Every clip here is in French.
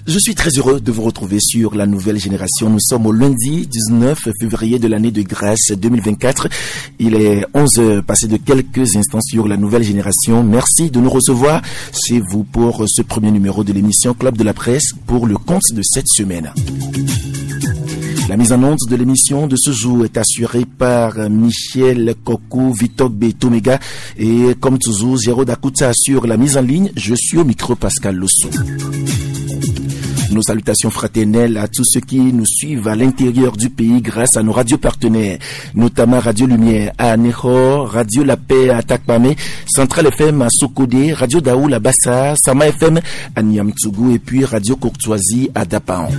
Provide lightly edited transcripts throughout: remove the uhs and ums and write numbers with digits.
Je suis très heureux de vous retrouver sur la nouvelle génération. Nous sommes au lundi 19 février de l'année de grâce 2024. Il est 11h passé de quelques instants sur la nouvelle génération. Merci de nous recevoir chez vous pour ce premier numéro de l'émission Club de la Presse pour le compte de cette semaine. La mise en onde de l'émission de ce jour est assurée par Michel Kokou, Victor Betomega et comme toujours, Géraud Dakuta assure la mise en ligne. Je suis au micro Pascal Losso. Nos salutations fraternelles à tous ceux qui nous suivent à l'intérieur du pays grâce à nos radios partenaires, notamment Radio Lumière à Neho, Radio La Paix à Takpame, Central FM à Sokodé, Radio Daoul à Bassa, Sama FM à Niamtsougou et puis Radio Courtoisie à Dapaon.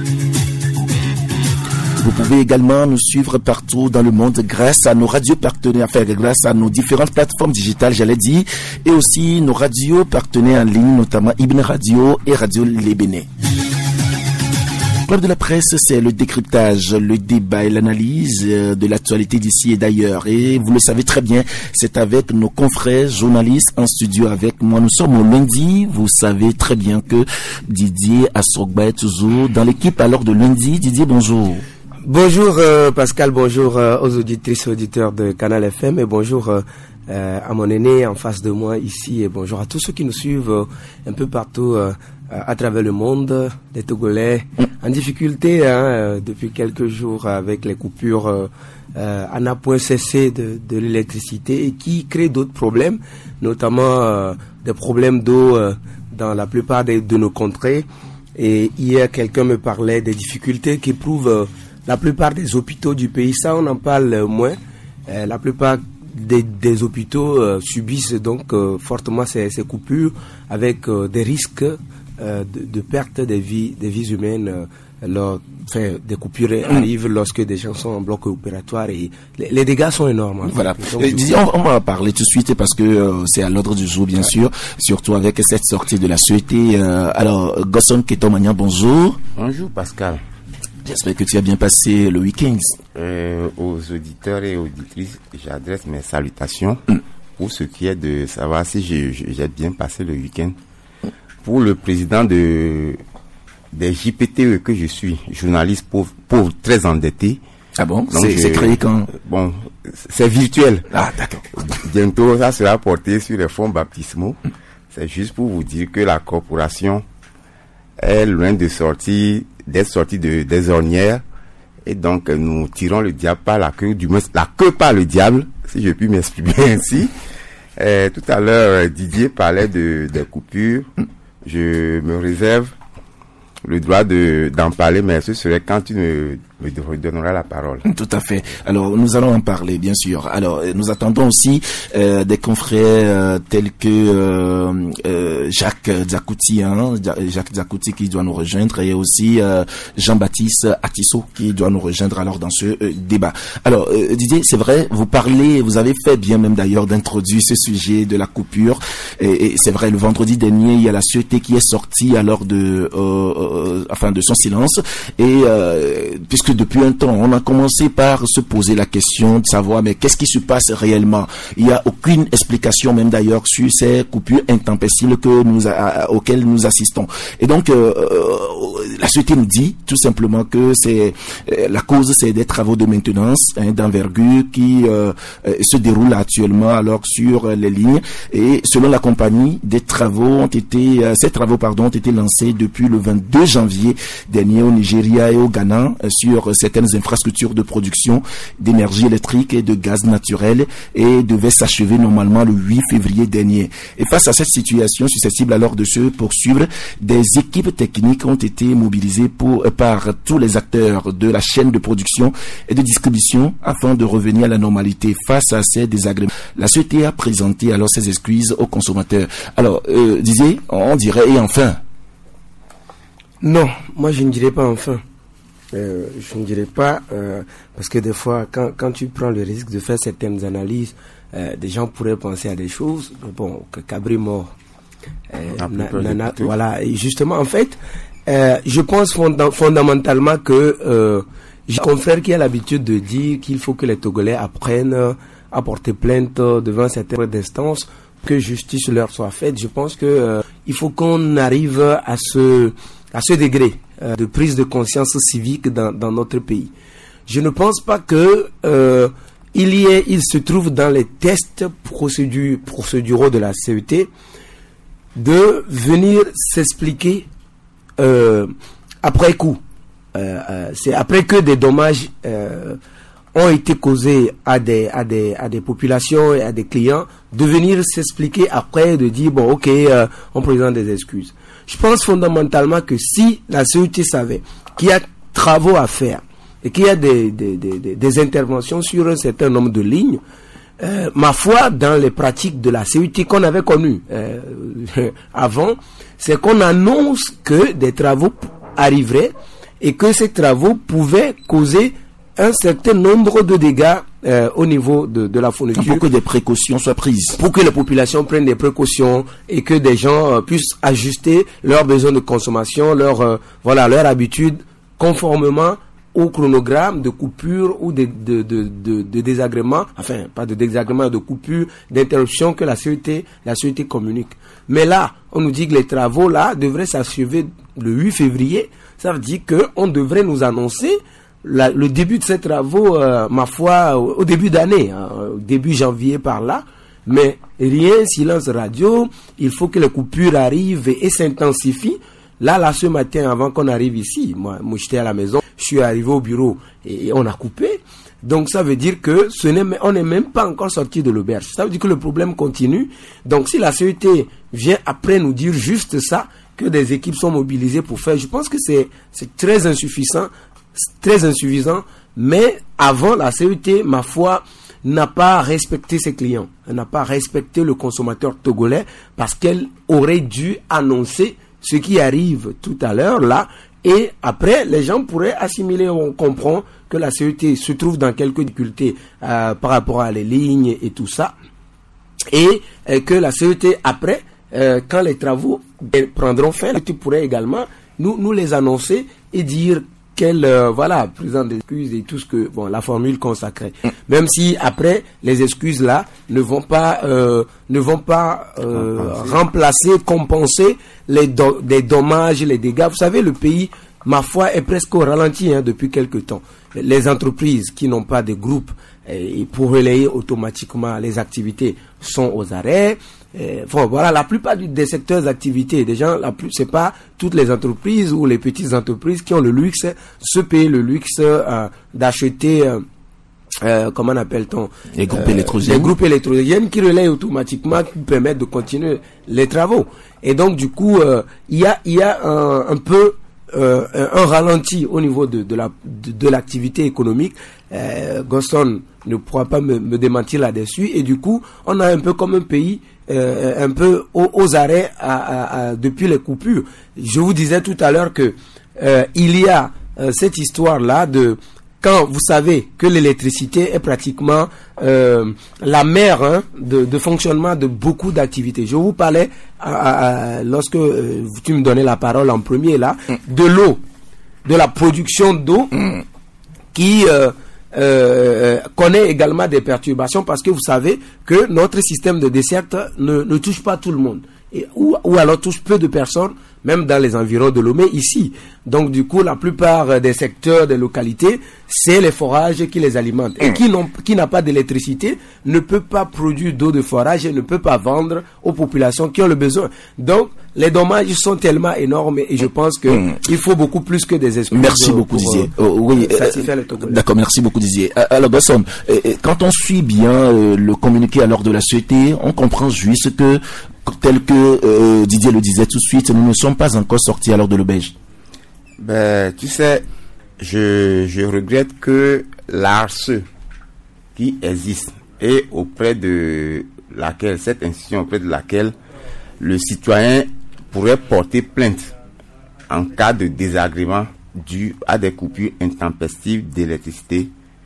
Vous pouvez également nous suivre partout dans le monde grâce à nos radios partenaires, grâce à nos différentes plateformes digitales, j'allais dire, et aussi nos radios partenaires en ligne, notamment Ibn Radio et Radio Lébéné. Club de la presse, c'est le décryptage, le débat et l'analyse de l'actualité d'ici et d'ailleurs. Et vous le savez très bien, c'est avec nos confrères journalistes en studio avec moi. Nous sommes au lundi. Vous savez très bien que Didier Assogba est toujours dans l'équipe. Alors de lundi, Didier, bonjour. Bonjour Pascal, bonjour aux auditrices et auditeurs de Canal FM et bonjour à mon aîné en face de moi ici et bonjour à tous ceux qui nous suivent un peu partout à travers le monde, des Togolais en difficulté depuis quelques jours avec les coupures à n'a point cessé de l'électricité et qui créent d'autres problèmes, notamment des problèmes d'eau dans la plupart de nos contrées. Et hier, quelqu'un me parlait des difficultés qu'éprouvent la plupart des hôpitaux du pays. Ça, on en parle moins. La plupart des hôpitaux subissent donc fortement ces coupures avec des risques de perte des vies humaines. Des coupures arrivent lorsque des gens sont en bloc opératoire et les dégâts sont énormes. Voilà. On va parler tout de suite parce que c'est à l'ordre du jour, bien sûr, surtout avec cette sortie de la Suété. Alors, Gosson Ketomania, bonjour. Bonjour Pascal. J'espère que tu as bien passé le week-end. Aux auditeurs et auditrices, j'adresse mes salutations pour ce qui est de savoir si j'ai bien passé le week-end. Pour le président des JPTE que je suis, journaliste pauvre très endetté. Ah bon? C'est créé quand? Bon, c'est virtuel. Ah, d'accord. Bientôt, ça sera porté sur les fonds baptismaux. C'est juste pour vous dire que la corporation est loin d'être sortie des ornières. Et donc, nous tirons le diable par la queue, du moins la queue par le diable, si je puis m'exprimer ainsi. Tout à l'heure, Didier parlait des coupures. Je me réserve le droit d'en parler, mais ce serait quand tu me redonneras la parole. Tout à fait. Alors, nous allons en parler, bien sûr. Alors, nous attendons aussi des confrères tels que Jacques Zakouti, Jacques Zakouti qui doit nous rejoindre, et aussi Jean-Baptiste Atisso qui doit nous rejoindre alors dans ce débat. Alors, Didier, c'est vrai, vous avez fait bien même d'ailleurs d'introduire ce sujet de la coupure. Et c'est vrai, le vendredi dernier, il y a la Sûreté qui est sortie alors de son silence. Et puisque depuis un temps, on a commencé par se poser la question de savoir mais qu'est-ce qui se passe réellement. Il n'y a aucune explication même d'ailleurs sur ces coupures intempestives auxquelles nous assistons. Et donc la Sûreté nous dit tout simplement que la cause c'est des travaux de maintenance d'envergure qui se déroulent actuellement alors sur les lignes. Et selon la compagnie, ces travaux ont été lancés depuis le 22 janvier dernier au Nigeria et au Ghana sur certaines infrastructures de production d'énergie électrique et de gaz naturel et devaient s'achever normalement le 8 février dernier. Et face à cette situation susceptible alors de se poursuivre, des équipes techniques ont été mobilisées par tous les acteurs de la chaîne de production et de distribution afin de revenir à la normalité face à ces désagréments. La Sûreté a présenté alors ses excuses aux consommateurs. Alors, Didier, on dirait et enfin. Non, moi je ne dirais pas enfin. Je ne dirais pas parce que des fois quand tu prends le risque de faire certaines analyses, des gens pourraient penser à des choses. Bon, que Cabri mort. Voilà. Et justement, en fait, je pense fondamentalement que j'ai un confrère qui a l'habitude de dire qu'il faut que les Togolais apprennent à porter plainte devant certaines instances, que justice leur soit faite. Je pense que il faut qu'on arrive à se degré de prise de conscience civique dans notre pays. Je ne pense pas que il se trouve dans les tests procéduraux de la CET de venir s'expliquer après coup. C'est après que des dommages ont été causés à des populations et à des clients, de venir s'expliquer après, de dire bon ok, on présente des excuses. Je pense fondamentalement que si la CET savait qu'il y a travaux à faire et qu'il y a des interventions sur un certain nombre de lignes, ma foi, dans les pratiques de la CET qu'on avait connues avant, c'est qu'on annonce que des travaux arriveraient et que ces travaux pouvaient causer un certain nombre de dégâts au niveau de la fourniture. Pour que des précautions soient prises. Pour que les populations prennent des précautions et que des gens puissent ajuster leurs besoins de consommation, leur habitude conformément au chronogramme de coupure ou de désagrément, enfin pas de désagrément, de coupure, d'interruption que la CET communique. Mais là, on nous dit que les travaux là devraient s'achever le 8 février. Ça veut dire qu'on devrait nous annoncer le début de ces travaux, ma foi, au début d'année, début janvier par là. Mais rien, silence radio, il faut que les coupures arrivent et s'intensifient. Là, ce matin, avant qu'on arrive ici, moi j'étais à la maison, je suis arrivé au bureau et on a coupé. Donc ça veut dire que on n'est même pas encore sorti de l'auberge. Ça veut dire que le problème continue. Donc si la CET vient après nous dire juste ça, que des équipes sont mobilisées pour faire, je pense que c'est très insuffisant, mais avant, la CET, ma foi, n'a pas respecté ses clients. Elle n'a pas respecté le consommateur togolais parce qu'elle aurait dû annoncer ce qui arrive tout à l'heure là, et après les gens pourraient assimiler. On comprend que la CET se trouve dans quelques difficultés par rapport à les lignes et tout ça, et que la CET après, quand les travaux prendront fin, tu pourrais également nous les annoncer et dire qu'elle présente des excuses et tout ce que la formule consacrée. Même si après les excuses là ne vont pas remplacer, compenser des dommages, les dégâts. Vous savez, le pays, ma foi, est presque au ralenti depuis quelque temps. Les entreprises qui n'ont pas de groupe et pour relayer automatiquement les activités sont aux arrêts. La plupart des secteurs d'activité, c'est pas toutes les entreprises ou les petites entreprises qui ont le luxe, se payer le luxe d'acheter, comment appelle-t-on, les groupes électrogènes qui relayent automatiquement, qui permettent de continuer les travaux. Et donc du coup, il y a un peu un ralenti au niveau de l'activité économique. Gosson ne pourra pas me démentir là-dessus, et du coup on a un peu comme un pays un peu aux arrêts depuis les coupures. Je vous disais tout à l'heure que il y a cette histoire là de quand vous savez que l'électricité est pratiquement la mère de fonctionnement de beaucoup d'activités. Je vous parlais lorsque tu me donnais la parole en premier là, de l'eau, de la production d'eau qui connaît également des perturbations, parce que vous savez que notre système de desserte ne touche pas tout le monde, ou alors touche peu de personnes, même dans les environs de Lomé ici. Donc du coup, la plupart des secteurs, des localités, c'est les forages qui les alimentent. Et qui n'a pas d'électricité ne peut pas produire d'eau de forage et ne peut pas vendre aux populations qui ont le besoin. Donc les dommages sont tellement énormes, et je pense que il faut beaucoup plus que des excuses. Merci beaucoup, Didier. D'accord, merci beaucoup, Didier. Alors, Gosson, quand on suit bien le communiqué alors de la CET, on comprend juste que, tel que Didier le disait tout de suite, nous ne sommes pas encore sortis alors de l'auberge. Tu sais, je regrette que l'ARCE qui existe et auprès de laquelle, cette institution auprès de laquelle le citoyen pourrait porter plainte en cas de désagrément dû à des coupures intempestives d'électricité.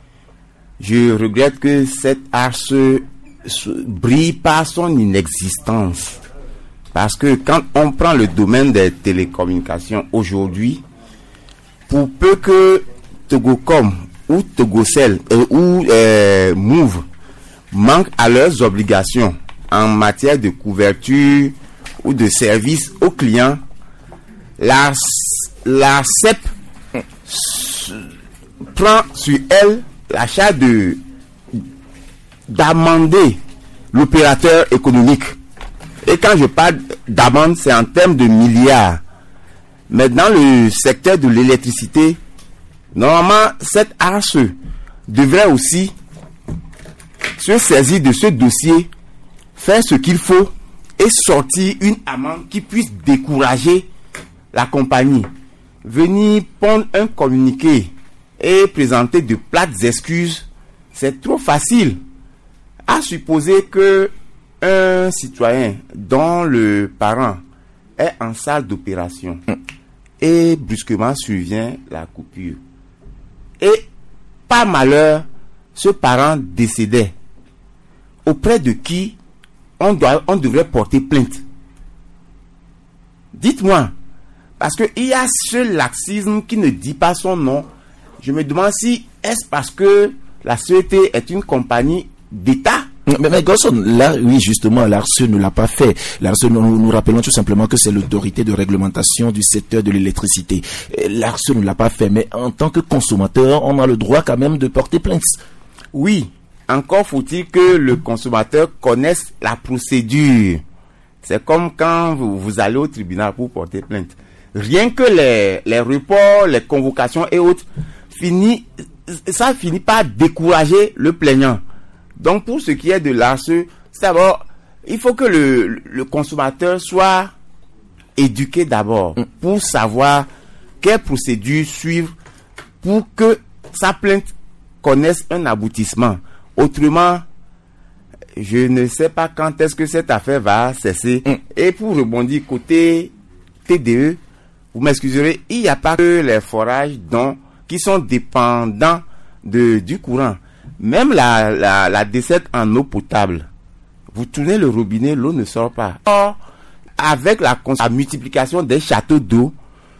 Je regrette que cette ARCE brille par son inexistence. Parce que quand on prend le domaine des télécommunications aujourd'hui, pour peu que Togocom ou Togocel ou Move manquent à leurs obligations en matière de couverture ou de service aux clients, l'ARCE la CEP prend sur elle la charge d'amender l'opérateur économique. Et quand je parle d'amende, c'est en termes de milliards. Mais dans le secteur de l'électricité, normalement, cette ARCE devrait aussi se saisir de ce dossier, faire ce qu'il faut et sortir une amende qui puisse décourager la compagnie. Venir prendre un communiqué et présenter de plates excuses, c'est trop facile. À supposer que un citoyen dont le parent est en salle d'opération et brusquement survient la coupure. Et par malheur, ce parent décédait. Auprès de qui on devrait porter plainte? Dites-moi. Parce qu'il y a ce laxisme qui ne dit pas son nom. Je me demande si est-ce parce que la CET est une compagnie d'État? Mais Godson, là, oui, justement, l'ARCE ne l'a pas fait. L'ARCE, nous rappelons tout simplement que c'est l'autorité de réglementation du secteur de l'électricité. L'ARCE ne l'a pas fait, mais en tant que consommateur, on a le droit quand même de porter plainte. Oui, encore faut-il que le consommateur connaisse la procédure. C'est comme quand vous allez au tribunal pour porter plainte. Rien que les reports, les convocations et autres, ça finit par décourager le plaignant. Donc, pour ce qui est de l'ARCE, d'abord, il faut que le consommateur soit éduqué d'abord pour savoir quelle procédure suivre pour que sa plainte connaisse un aboutissement. Autrement, je ne sais pas quand est-ce que cette affaire va cesser. Et pour rebondir côté TDE, vous m'excuserez, il n'y a pas que les forages qui sont dépendants du courant. Même la desserte en eau potable, vous tournez le robinet, l'eau ne sort pas. Or, avec la multiplication des châteaux d'eau,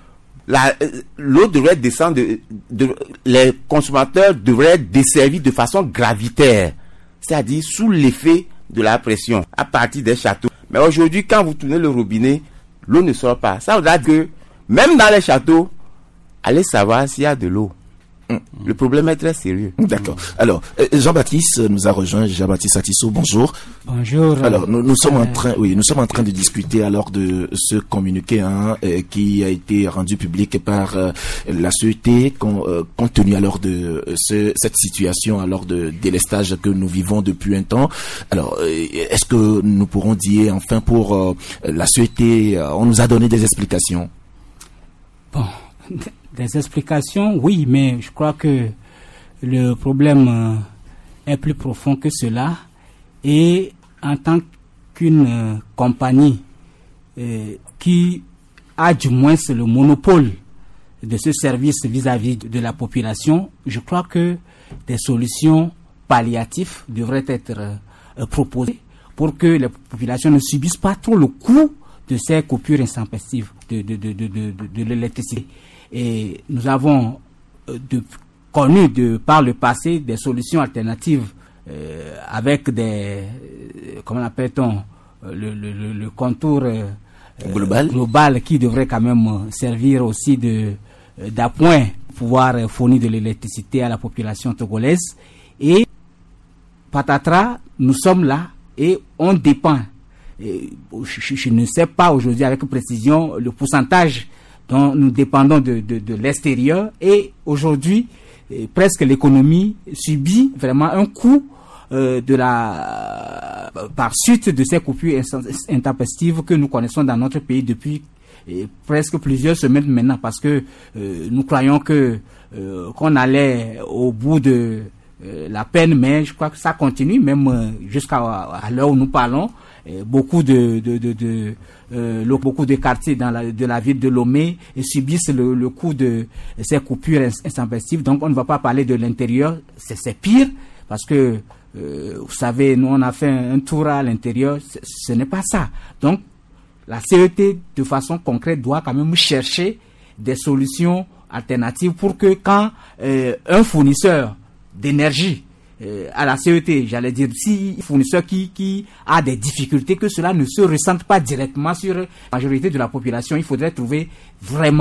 l'eau devrait descendre, les consommateurs devraient être desservis de façon gravitaire, c'est-à-dire sous l'effet de la pression, à partir des châteaux. Mais aujourd'hui, quand vous tournez le robinet, l'eau ne sort pas. Ça veut dire que, même dans les châteaux, allez savoir s'il y a de l'eau. Le problème est très sérieux. D'accord. Alors, Jean-Baptiste nous a rejoint. Jean-Baptiste Atisso, bonjour. Bonjour. Alors, nous sommes en train de discuter alors de ce communiqué qui a été rendu public par la CET compte tenu alors de cette situation alors de délestage que nous vivons depuis un temps. Alors, est-ce que nous pourrons dire enfin pour la CET, on nous a donné des explications? Bon. Des explications, oui, mais je crois que le problème est plus profond que cela. Et en tant qu'une compagnie qui a du moins le monopole de ce service vis-à-vis de la population, je crois que des solutions palliatives devraient être proposées pour que les populations ne subissent pas trop le coût de ces coupures intempestives de l'électricité. Et nous avons connu par le passé des solutions alternatives avec comment appelle-t-on le contour global qui devrait quand même servir aussi d'appoint pour pouvoir fournir de l'électricité à la population togolaise. Et patatras, nous sommes là et on dépend. Je ne sais pas aujourd'hui avec précision le pourcentage dont nous dépendons de l'extérieur, et aujourd'hui presque l'économie subit vraiment un coût par suite de ces coupures intempestives que nous connaissons dans notre pays depuis presque plusieurs semaines maintenant, parce que nous croyons qu'on allait au bout de la peine, mais je crois que ça continue même jusqu'à l'heure où nous parlons. Beaucoup de quartiers de la ville de Lomé subissent le coût de ces coupures intempestives. Donc on ne va pas parler de l'intérieur, c'est pire, parce que vous savez, nous on a fait un tour à l'intérieur, ce n'est pas ça. Donc la CET de façon concrète doit quand même chercher des solutions alternatives pour que quand un fournisseur d'énergie à la CET, j'allais dire, si fournisseur qui a des difficultés, que cela ne se ressente pas directement sur la majorité de la population, il faudrait trouver vraiment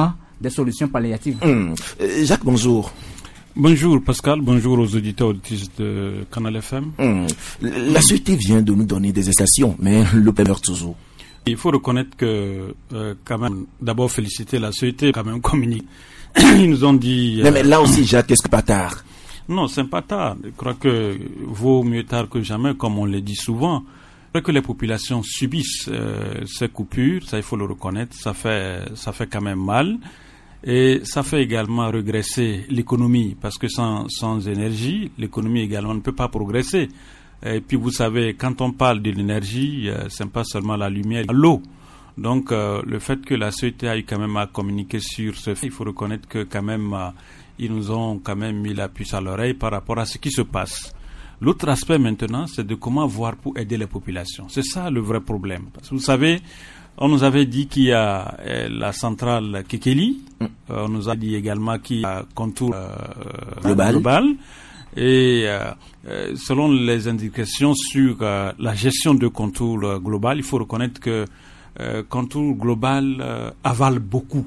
des solutions palliatives. Jacques, bonjour. Bonjour Pascal, bonjour aux auditeurs auditrices de Canal FM. La société vient de nous donner des incitations, mais le meurt toujours. Il faut reconnaître que, quand même, d'abord féliciter la société, quand même communique. Ils nous ont dit... Mais là aussi, Jacques, est-ce que pas tard? Non, c'est pas tard. Je crois que vaut mieux tard que jamais, comme on le dit souvent. Je crois que les populations subissent ces coupures, ça il faut le reconnaître, ça fait quand même mal. Et ça fait également regresser l'économie, parce que sans énergie, l'économie également ne peut pas progresser. Et puis vous savez, quand on parle de l'énergie, c'est pas seulement la lumière, l'eau. Donc le fait que la société a eu quand même à communiquer sur ce fait, il faut reconnaître que quand même ils nous ont quand même mis la puce à l'oreille par rapport à ce qui se passe. L'autre aspect maintenant, c'est de comment voir pour aider les populations. C'est ça le vrai problème. Parce que vous savez, on nous avait dit qu'il y a la centrale Kekeli, on nous a dit également qu'il y a contour global. Et selon les indications sur la gestion de contour global, il faut reconnaître que contour global avale beaucoup.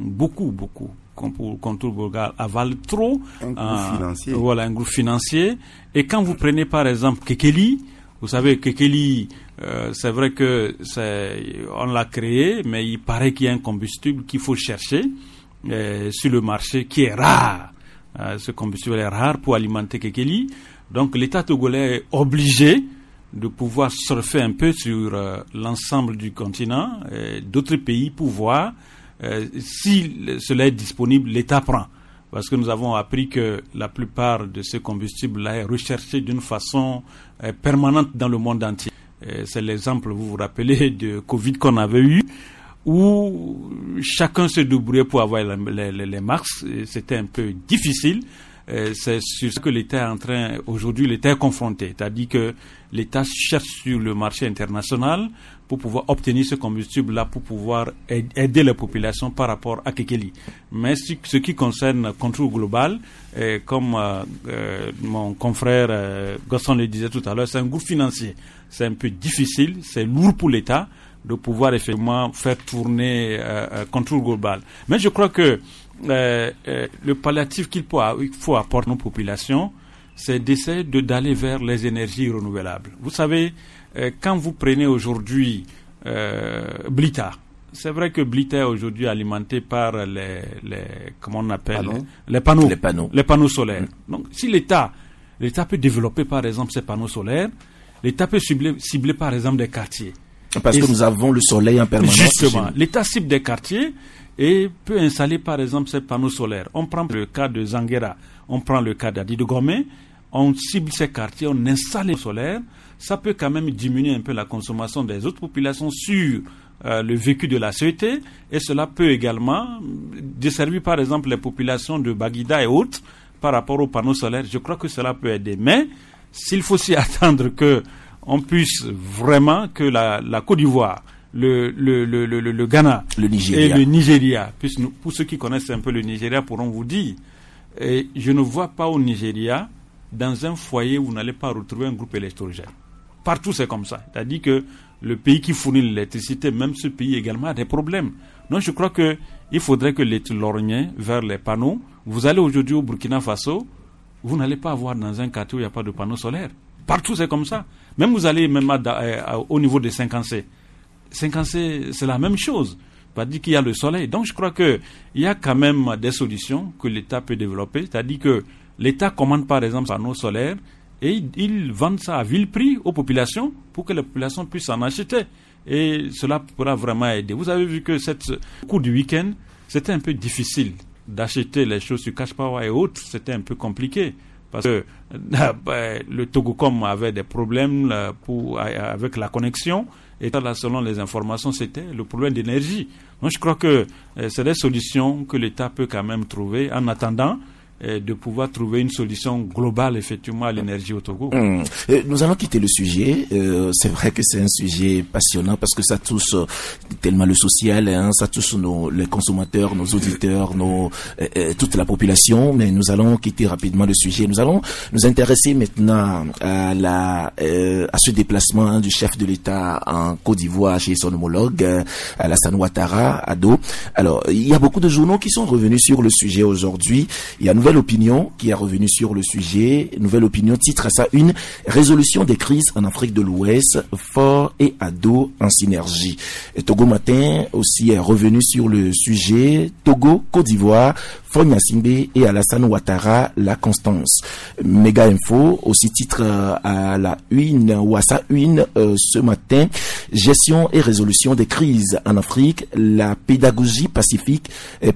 Contour global avale trop. Un groupe financier. Voilà, un groupe financier. Et quand vous prenez par exemple Kekeli, vous savez Kekeli, c'est vrai que on l'a créé, mais il paraît qu'il y a un combustible qu'il faut chercher sur le marché qui est rare. Ce combustible est rare pour alimenter Kekeli. Donc l'État togolais est obligé de pouvoir surfer un peu sur l'ensemble du continent, d'autres pays pour voir si cela est disponible, l'État prend. Parce que nous avons appris que la plupart de ce combustible-là est recherché d'une façon permanente dans le monde entier. C'est l'exemple, vous vous rappelez, de Covid qu'on avait eu, où chacun se débrouillait pour avoir les marques. C'était un peu difficile. C'est sur ce que l'État est en train, aujourd'hui, l'État est confronté. C'est-à-dire que l'État cherche sur le marché international pour pouvoir obtenir ce combustible-là, pour pouvoir aider les populations par rapport à Kekeli. Mais ce qui concerne contrôle global, comme mon confrère Gaston le disait tout à l'heure, c'est un groupe financier. C'est un peu difficile, c'est lourd pour l'État de pouvoir effectivement faire tourner contrôle global. Mais je crois que le palliatif qu'il faut apporter à nos populations, c'est d'essayer d'aller vers les énergies renouvelables. Vous savez, quand vous prenez aujourd'hui Blita, c'est vrai que Blita est aujourd'hui alimenté par comment on appelle les panneaux solaires. Donc, si l'État peut développer par exemple ces panneaux solaires, l'État peut cibler par exemple des quartiers. Parce que nous avons le soleil en permanence. Justement, l'État cible des quartiers et peut installer par exemple ces panneaux solaires. On prend le cas de Zanguera, on prend le cas d'Adi de Gomé, on cible ces quartiers, on installe les solaires. Ça peut quand même diminuer un peu la consommation des autres populations sur le vécu de la société, et cela peut également desservir par exemple les populations de Baguida et autres par rapport aux panneaux solaires. Je crois que cela peut aider. Mais s'il faut s'y attendre que on puisse vraiment, que la Côte d'Ivoire, le Ghana et le Nigeria, pour ceux qui connaissent un peu le Nigeria pourront vous dire, et je ne vois pas au Nigeria, dans un foyer où vous n'allez pas retrouver un groupe électrogène. Partout c'est comme ça. C'est-à-dire que le pays qui fournit l'électricité, même ce pays également a des problèmes. Donc je crois qu'il faudrait que l'État lorgne vers les panneaux. Vous allez aujourd'hui au Burkina Faso, vous n'allez pas avoir dans un quartier où il n'y a pas de panneaux solaires. Partout c'est comme ça. Même vous allez même au niveau des 50C. 50C, c'est la même chose. Pas dire qu'il y a le soleil. Donc je crois qu'il y a quand même des solutions que l'État peut développer. C'est-à-dire que l'État commande par exemple panneaux solaires et il vend ça à vil prix aux populations pour que les populations puissent en acheter. Et cela pourra vraiment aider. Vous avez vu que au cours du week-end, c'était un peu difficile d'acheter les choses sur Cash Power et autres. C'était un peu compliqué. Parce que le Togocom avait des problèmes avec la connexion. Et là, selon les informations, c'était le problème d'énergie. Donc je crois que c'est des solutions que l'État peut quand même trouver en attendant de pouvoir trouver une solution globale effectivement à l'énergie au Togo. Nous allons quitter le sujet. C'est vrai que c'est un sujet passionnant parce que ça touche tellement le social, hein, ça touche les consommateurs, nos auditeurs, toute la population. Mais nous allons quitter rapidement le sujet. Nous allons nous intéresser maintenant à ce déplacement du chef de l'État en Côte d'Ivoire chez son homologue Alassane Ouattara à Do. Alors, il y a beaucoup de journaux qui sont revenus sur le sujet aujourd'hui. Il y a Nouvelle Opinion qui est revenu sur le sujet. Nouvelle Opinion titre à ça une résolution des crises en Afrique de l'Ouest, fort et à dos en synergie. Et Togo Matin aussi est revenu sur le sujet. Togo, Côte d'Ivoire, Faure Gnassingbé et Alassane Ouattara, la constance. Méga Info aussi titre à la une ou à sa une ce matin, gestion et résolution des crises en Afrique, la pédagogie pacifiste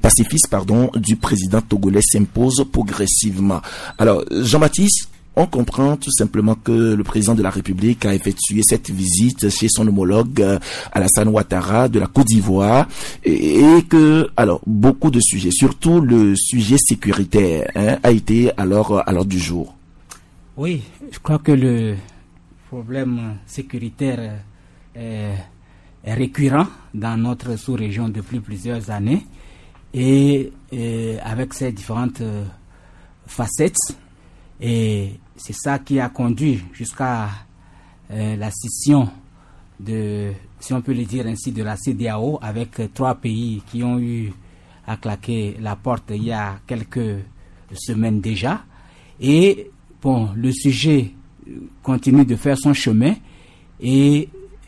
du président togolais s'impose progressivement. Alors, Jean-Baptiste, on comprend tout simplement que le président de la République a effectué cette visite chez son homologue Alassane Ouattara de la Côte d'Ivoire et que, alors, beaucoup de sujets, surtout le sujet sécuritaire, a été à l'ordre du jour. Oui, je crois que le problème sécuritaire est récurrent dans notre sous-région depuis plusieurs années et avec ses différentes facettes. Et c'est ça qui a conduit jusqu'à la scission si on peut le dire ainsi, de la CEDEAO avec 3 pays qui ont eu à claquer la porte il y a quelques semaines déjà. Et bon, le sujet continue de faire son chemin et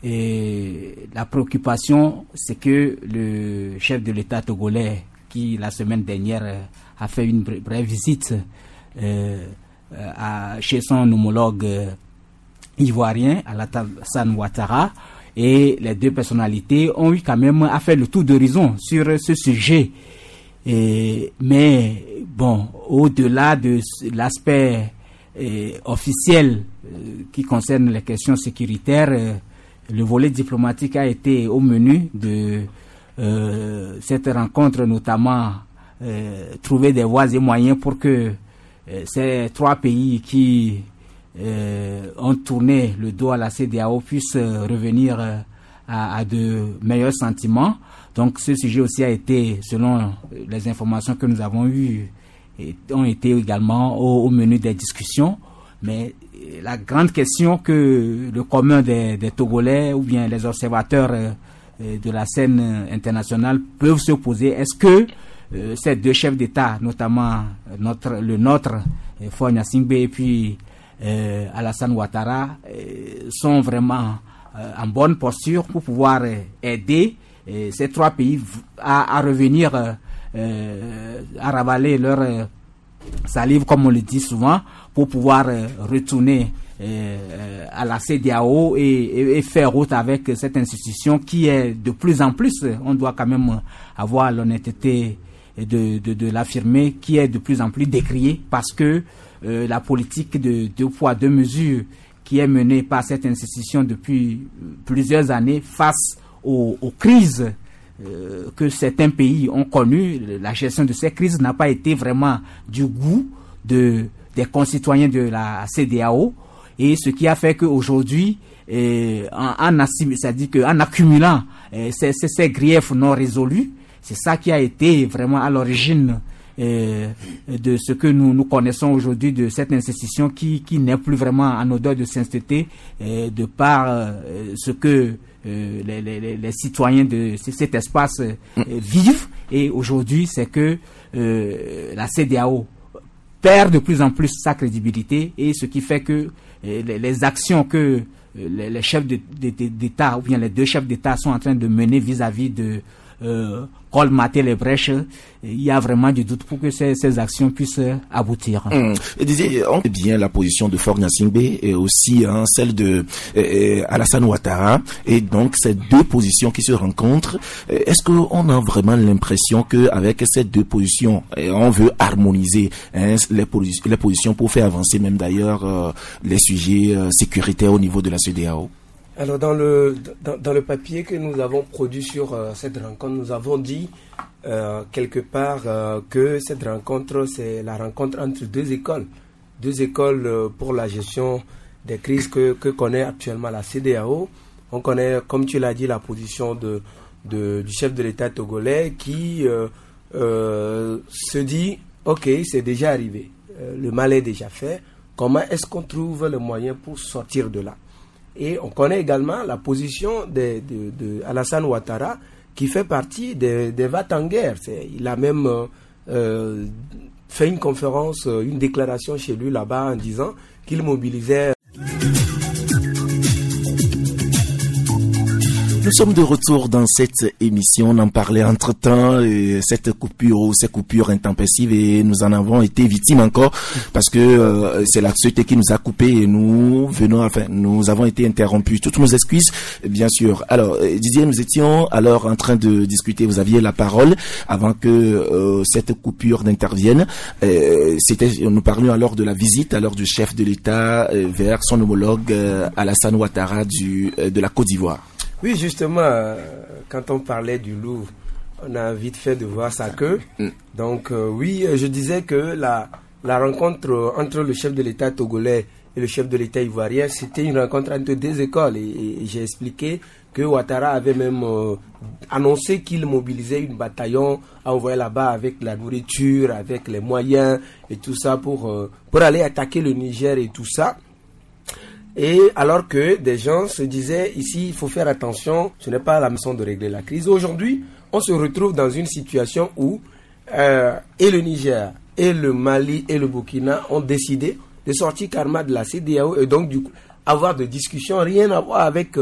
la préoccupation, c'est que le chef de l'État togolais, qui la semaine dernière a fait une brève visite chez son homologue ivoirien, Alassane Ouattara, et les 2 personnalités ont eu quand même à faire le tour d'horizon sur ce sujet. Mais bon, au-delà de l'aspect officiel qui concerne les questions sécuritaires, le volet diplomatique a été au menu de cette rencontre, notamment trouver des voies et moyens pour que ces 3 pays qui ont tourné le dos à la CEDEAO puissent revenir à de meilleurs sentiments. Donc ce sujet aussi a été, selon les informations que nous avons eues, ont été également au menu des discussions. Mais la grande question que le commun des Togolais ou bien les observateurs de la scène internationale peuvent se poser, est-ce que ces 2 chefs d'État, notamment le nôtre, Faure Gnassingbé et puis Alassane Ouattara, sont vraiment en bonne posture pour pouvoir aider ces 3 pays à revenir, à ravaler leur salive, comme on le dit souvent, pour pouvoir retourner à la CEDEAO et faire route avec cette institution qui est de plus en plus, on doit quand même avoir l'honnêteté de l'affirmer, qui est de plus en plus décriée parce que la politique de 2 poids 2 mesures qui est menée par cette institution depuis plusieurs années face aux crises que certains pays ont connues, la gestion de ces crises n'a pas été vraiment du goût des concitoyens de la CEDEAO, et ce qui a fait qu'aujourd'hui, c'est-à-dire qu'en accumulant ces griefs non résolus, c'est ça qui a été vraiment à l'origine de ce que nous connaissons aujourd'hui de cette institution qui n'est plus vraiment en odeur de sainteté de par ce que les citoyens de cet espace vivent. Et aujourd'hui, c'est que la CEDEAO perd de plus en plus sa crédibilité, et ce qui fait que les actions que les chefs d'État ou bien les 2 chefs d'État sont en train de mener vis-à-vis de colmater les brèches, il y a vraiment du doute pour que ces actions puissent aboutir. On sait bien la position de Faure Gnassingbé et aussi celle de Alassane Ouattara, et donc ces 2 positions qui se rencontrent. Est-ce qu'on a vraiment l'impression qu'avec ces 2 positions, on veut harmoniser les positions pour faire avancer même d'ailleurs les sujets sécuritaires au niveau de la CEDEAO? Alors dans le papier que nous avons produit sur cette rencontre, nous avons dit quelque part que cette rencontre, c'est la rencontre entre deux écoles pour la gestion des crises que connaît actuellement la CEDEAO. On connaît, comme tu l'as dit, la position du chef de l'État togolais qui se dit « Ok, c'est déjà arrivé, le mal est déjà fait, comment est-ce qu'on trouve le moyen pour sortir de là ?» Et on connaît également la position de Alassane Ouattara, qui fait partie des va-t-en-guerre. Il a même fait une conférence, une déclaration chez lui là-bas en disant qu'il mobilisait. Nous sommes de retour dans cette émission. On en parlait entre-temps, cette coupure ou ces coupures intempestives, et nous en avons été victimes encore parce que c'est l'actualité qui nous a coupé et nous avons été interrompus. Toutes nos excuses, bien sûr. Alors, Didier, nous étions alors en train de discuter. Vous aviez la parole avant que cette coupure n'intervienne. Nous parlions alors de la visite alors du chef de l'État vers son homologue Alassane Ouattara de la Côte d'Ivoire. Oui, justement, quand on parlait du Louvre, on a vite fait de voir sa queue. Donc, oui, je disais que la rencontre entre le chef de l'État togolais et le chef de l'État ivoirien, c'était une rencontre entre deux écoles. Et j'ai expliqué que Ouattara avait même annoncé qu'il mobilisait une bataillon à envoyer là-bas avec la nourriture, avec les moyens et tout ça pour aller attaquer le Niger et tout ça. Et alors que des gens se disaient, ici, il faut faire attention, ce n'est pas la mission de régler la crise. Aujourd'hui, on se retrouve dans une situation où et le Niger, et le Mali, et le Burkina ont décidé de sortir carrément de la CEDEAO et donc, du coup, avoir de discussions, rien à voir avec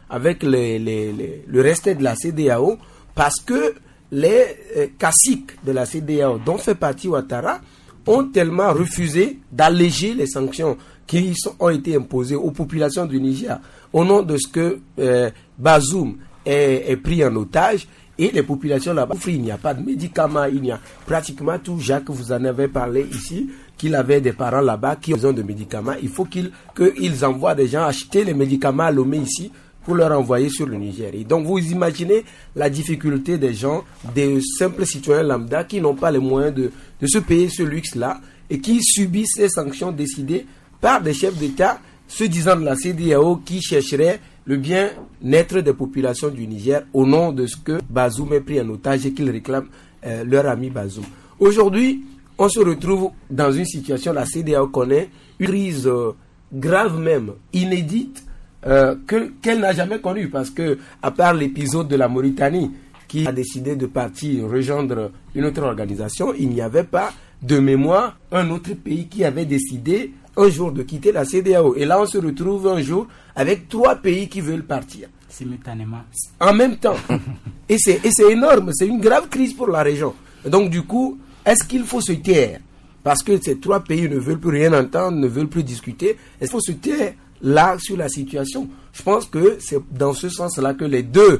le reste de la CEDEAO, parce que les caciques de la CEDEAO, dont fait partie Ouattara, ont tellement refusé d'alléger les sanctions qui ont été imposées aux populations du Niger au nom de ce que Bazoum est pris en otage, et les populations là-bas, il n'y a pas de médicaments, il y a pratiquement tout. Jacques, vous en avez parlé ici, qu'il avait des parents là-bas qui ont besoin de médicaments. Il faut qu'ils envoient des gens acheter les médicaments à Lomé ici pour leur envoyer sur le Niger. Et donc vous imaginez la difficulté des gens, des simples citoyens lambda qui n'ont pas les moyens de se payer ce luxe-là et qui subissent ces sanctions décidées par des chefs d'État se disant de la CEDEAO qui chercheraient le bien-être des populations du Niger au nom de ce que Bazoum est pris en otage et qu'ils réclament leur ami Bazoum. Aujourd'hui, on se retrouve dans une situation, la CEDEAO connaît une crise grave même, inédite, qu'elle n'a jamais connue, parce que à part l'épisode de la Mauritanie qui a décidé de partir rejoindre une autre organisation, il n'y avait pas de mémoire un autre pays qui avait décidé un jour de quitter la CEDEAO. Et là, on se retrouve un jour avec 3 pays qui veulent partir. Simultanément. En même temps. Et c'est énorme, c'est une grave crise pour la région. Donc du coup, est-ce qu'il faut se taire? Parce que ces 3 pays ne veulent plus rien entendre, ne veulent plus discuter. Est-ce qu'il faut se taire là sur la situation? Je pense que c'est dans ce sens-là que les deux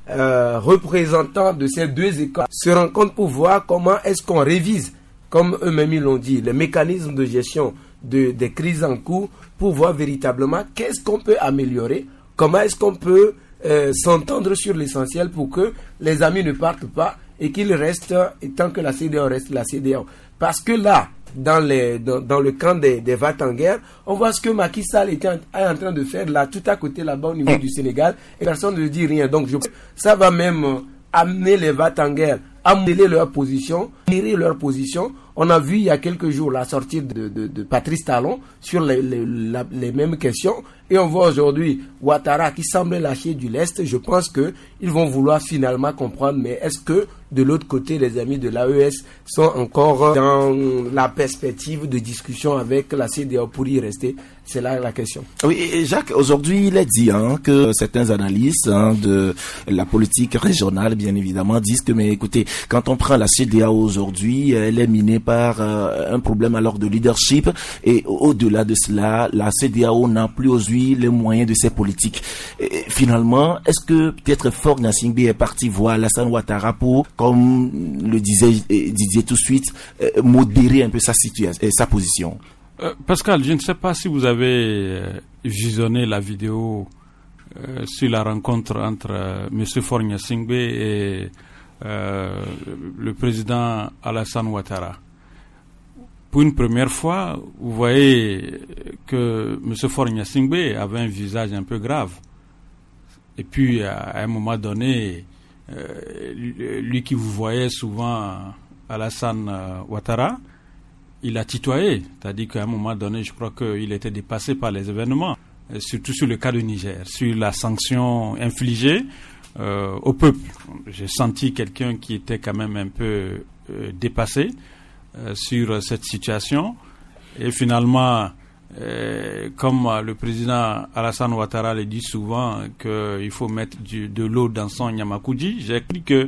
représentants de ces deux écoles se rencontrent pour voir comment est-ce qu'on révise, comme eux-mêmes ils l'ont dit, les mécanismes de gestion des crises en cours, pour voir véritablement qu'est-ce qu'on peut améliorer, comment est-ce qu'on peut s'entendre sur l'essentiel pour que les amis ne partent pas et qu'ils restent, et tant que la CEDEAO reste la CEDEAO. Parce que là, dans le camp des va-t-en-guerre, on voit ce que Macky Sall est en train de faire là, tout à côté là-bas au niveau du Sénégal, et personne ne dit rien. Donc ça va même amener les va-t-en-guerre à modeler leur position, tirer leur position. On a vu il y a quelques jours la sortie de Patrice Talon sur les mêmes questions, et on voit aujourd'hui Ouattara qui semble lâcher du lest. Je pense qu'ils vont vouloir finalement comprendre, mais est-ce que de l'autre côté, les amis de l'AES sont encore dans la perspective de discussion avec la CEDEAO pour y rester? C'est là la question. Oui, et Jacques, aujourd'hui, il est dit que certains analystes de la politique régionale, bien évidemment, disent que, mais écoutez, quand on prend la CEDEAO aujourd'hui, elle est minée par un problème alors de leadership, et au-delà de cela, la CEDEAO n'a plus aujourd'hui les moyens de ses politiques. Et finalement, est-ce que peut-être Faure Gnassingbé est parti voir Alassane Ouattara pour, comme le disait Didier tout de suite, modérer un peu sa situation, sa position? Pascal, je ne sais pas si vous avez visionné la vidéo sur la rencontre entre M. Faure Gnassingbé et le président Alassane Ouattara. Pour une première fois, vous voyez que M. Faure Gnassingbé avait un visage un peu grave. Et puis, à un moment donné, lui qui vous voyait souvent, Alassane Ouattara, il a tutoyé. C'est-à-dire qu'à un moment donné, je crois qu'il était dépassé par les événements, surtout sur le cas du Niger, sur la sanction infligée au peuple. J'ai senti quelqu'un qui était quand même un peu dépassé sur cette situation. Et finalement, comme le président Alassane Ouattara le dit souvent, qu'il faut mettre de l'eau dans son Nyamakoudji, j'ai écrit que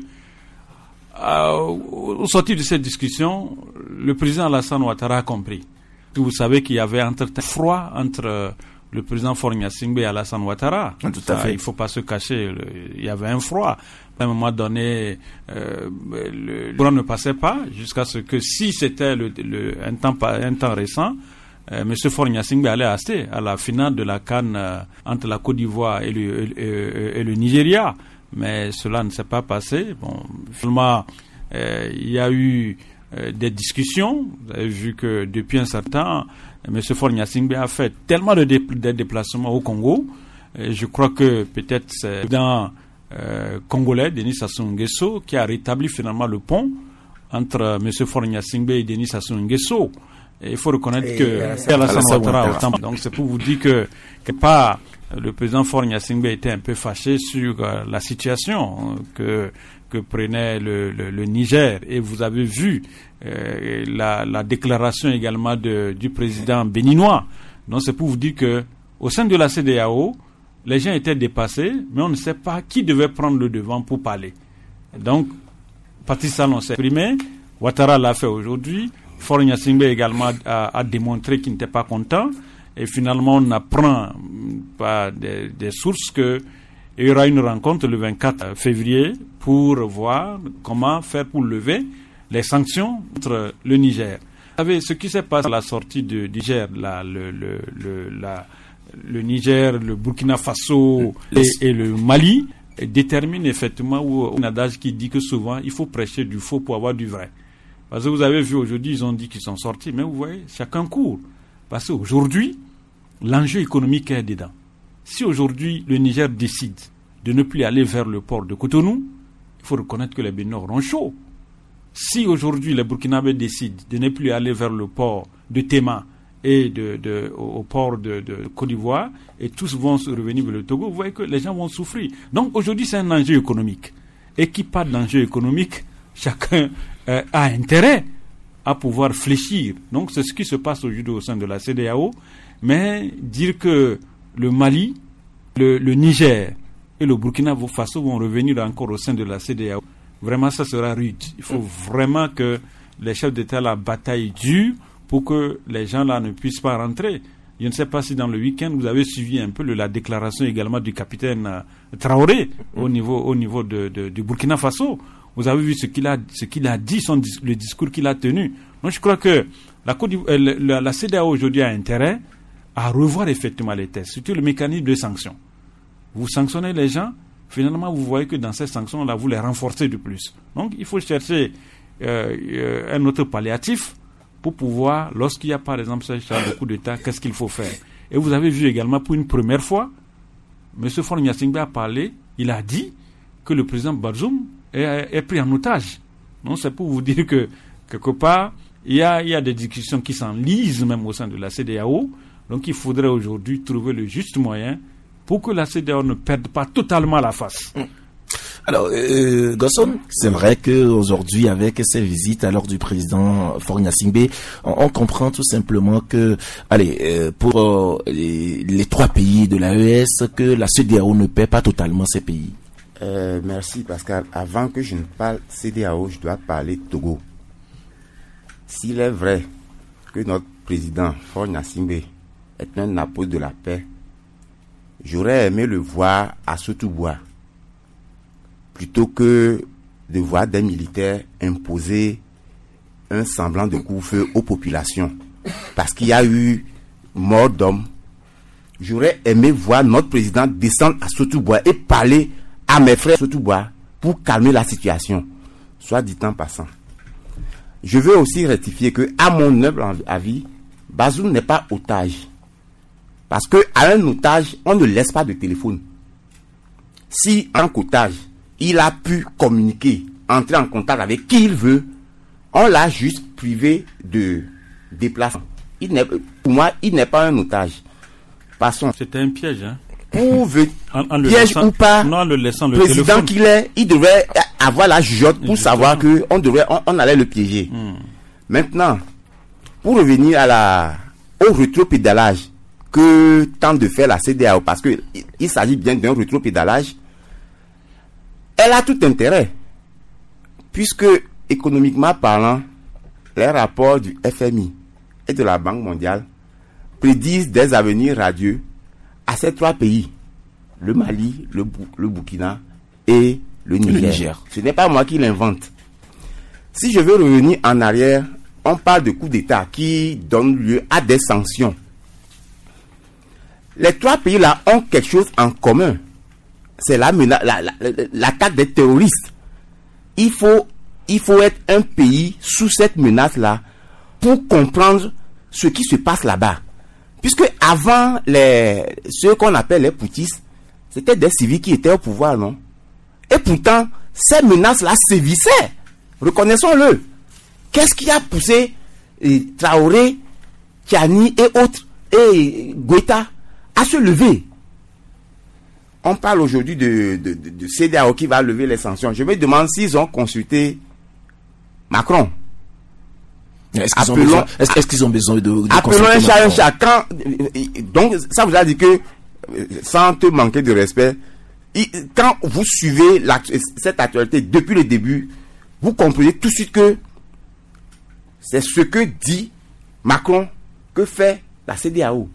au sortir de cette discussion, le président Alassane Ouattara a compris. Vous savez qu'il y avait un froid entre le président Faure Gnassingbé et Alassane Ouattara. Tout à fait. Il ne faut pas se cacher. Il y avait un froid. À un moment donné, le courant ne passait pas jusqu'à ce que, si c'était un temps récent, M. Faure Gnassingbé allait assister à la finale de la CAN entre la Côte d'Ivoire et le Nigeria. Mais cela ne s'est pas passé. Bon, finalement, il y a eu des discussions. Vous avez vu que depuis un certain temps, M. Faure Gnassingbé a fait tellement de déplacements au Congo. Et je crois que peut-être c'est dans congolais, Denis Sassou Nguesso, qui a rétabli finalement le pont entre M. Faure Gnassingbé et Denis Sassou Nguesso. Et il faut reconnaître que Alassane Ouattara, donc c'est pour vous dire que pas le président Faure Gnassingbé était un peu fâché sur la situation que prenait le Niger. Et vous avez vu la déclaration également du président béninois. Donc c'est pour vous dire que au sein de la CEDEAO, les gens étaient dépassés, mais on ne sait pas qui devait prendre le devant pour parler. Donc, Patrice Talon s'est exprimé, Ouattara l'a fait aujourd'hui, Faure Gnassingbé également a démontré qu'il n'était pas content. Et finalement, on apprend par des sources qu'il y aura une rencontre le 24 février pour voir comment faire pour lever les sanctions contre le Niger. Vous savez, ce qui s'est passé à la sortie du Niger, le Niger, le Burkina Faso et le Mali détermine effectivement un adage qui dit que souvent, il faut prêcher du faux pour avoir du vrai. Parce que vous avez vu aujourd'hui, ils ont dit qu'ils sont sortis, mais vous voyez, chacun court. Parce qu'aujourd'hui, l'enjeu économique est dedans. Si aujourd'hui, le Niger décide de ne plus aller vers le port de Cotonou, il faut reconnaître que les Béninois auront chaud. Si aujourd'hui, les Burkinabés décident de ne plus aller vers le port de Tema et au port de Côte d'Ivoire, et tous vont se revenir vers le Togo, vous voyez que les gens vont souffrir. Donc aujourd'hui, c'est un enjeu économique. Et qui parle d'enjeu économique, chacun a intérêt à pouvoir fléchir. Donc c'est ce qui se passe aujourd'hui au sein de la CEDEAO. Mais dire que le Mali, le Niger et le Burkina Faso vont revenir encore au sein de la CEDEAO, vraiment ça sera rude. Il faut vraiment que les chefs d'État la bataille dure pour que les gens là ne puissent pas rentrer. Je ne sais pas si dans le week-end vous avez suivi un peu la déclaration également du capitaine Traoré au niveau du Burkina Faso. Vous avez vu ce qu'il a dit, le discours qu'il a tenu. Donc je crois que la CEDEAO aujourd'hui a intérêt à revoir effectivement les tests, surtout le mécanisme de sanction. Vous sanctionnez les gens, finalement vous voyez que dans ces sanctions-là, vous les renforcez de plus. Donc il faut chercher un autre palliatif pour pouvoir, lorsqu'il y a par exemple ce genre de coup d'État, qu'est-ce qu'il faut faire. Et vous avez vu également pour une première fois, M. Faure Gnassingbé a parlé, il a dit que le président Bazoum est pris en otage. Donc c'est pour vous dire que quelque part, il y a des discussions qui s'enlisent même au sein de la CEDEAO. Donc il faudrait aujourd'hui trouver le juste moyen pour que la CEDEAO ne perde pas totalement la face. Alors, Gosson, c'est vrai qu'aujourd'hui, avec ces visites à l'heure du président Faure Gnassingbé, on comprend tout simplement que, pour les trois pays de l'AES, que la CEDEAO ne paie pas totalement ces pays. Merci Pascal. Avant que je ne parle CEDEAO, je dois parler Togo. S'il est vrai que notre président Faure Gnassingbé est un apôtre de la paix, j'aurais aimé le voir à Sotobois plutôt que de voir des militaires imposer un semblant de couvre-feu aux populations. Parce qu'il y a eu mort d'hommes, j'aurais aimé voir notre président descendre à Sotoudbois et parler à mes frères Sotoudbois pour calmer la situation. Soit dit en passant. Je veux aussi rectifier que, à mon humble avis, Bazoum n'est pas otage. Parce que à un otage, on ne laisse pas de téléphone. Si, en otage, il a pu communiquer, entrer en contact avec qui il veut, on l'a juste privé de déplacement. Pour moi, il n'est pas un otage. Passons. C'était un piège, hein. Pour piège ou pas, non, en le laissant le président téléphone qu'il est, il devrait avoir la jugeote pour savoir que on allait le piéger. Maintenant, pour revenir au rétropédalage que tente de faire la CEDEAO, parce que il s'agit bien d'un rétropédalage, elle a tout intérêt, puisque économiquement parlant, les rapports du FMI et de la Banque mondiale prédisent des avenirs radieux à ces 3 pays, le Mali, le Burkina et le Niger. Ce n'est pas moi qui l'invente. Si je veux revenir en arrière, on parle de coup d'État qui donne lieu à des sanctions. Les 3 pays-là ont quelque chose en commun. C'est l'attaque des terroristes. Il faut être un pays sous cette menace-là pour comprendre ce qui se passe là-bas. Puisque avant ceux qu'on appelle les poutistes, c'était des civils qui étaient au pouvoir, non? Et pourtant, ces menaces-là sévissaient. Reconnaissons-le. Qu'est-ce qui a poussé Traoré, Tiani et autres, et Goïta, à se lever? On parle aujourd'hui de CEDEAO qui va lever les sanctions. Je me demande s'ils ont consulté Macron. Est-ce qu'ils ont besoin de appelons un chat un chat. Donc, ça vous a dit que, sans te manquer de respect, quand vous suivez cette actualité depuis le début, vous comprenez tout de suite que c'est ce que dit Macron que fait la CEDEAO.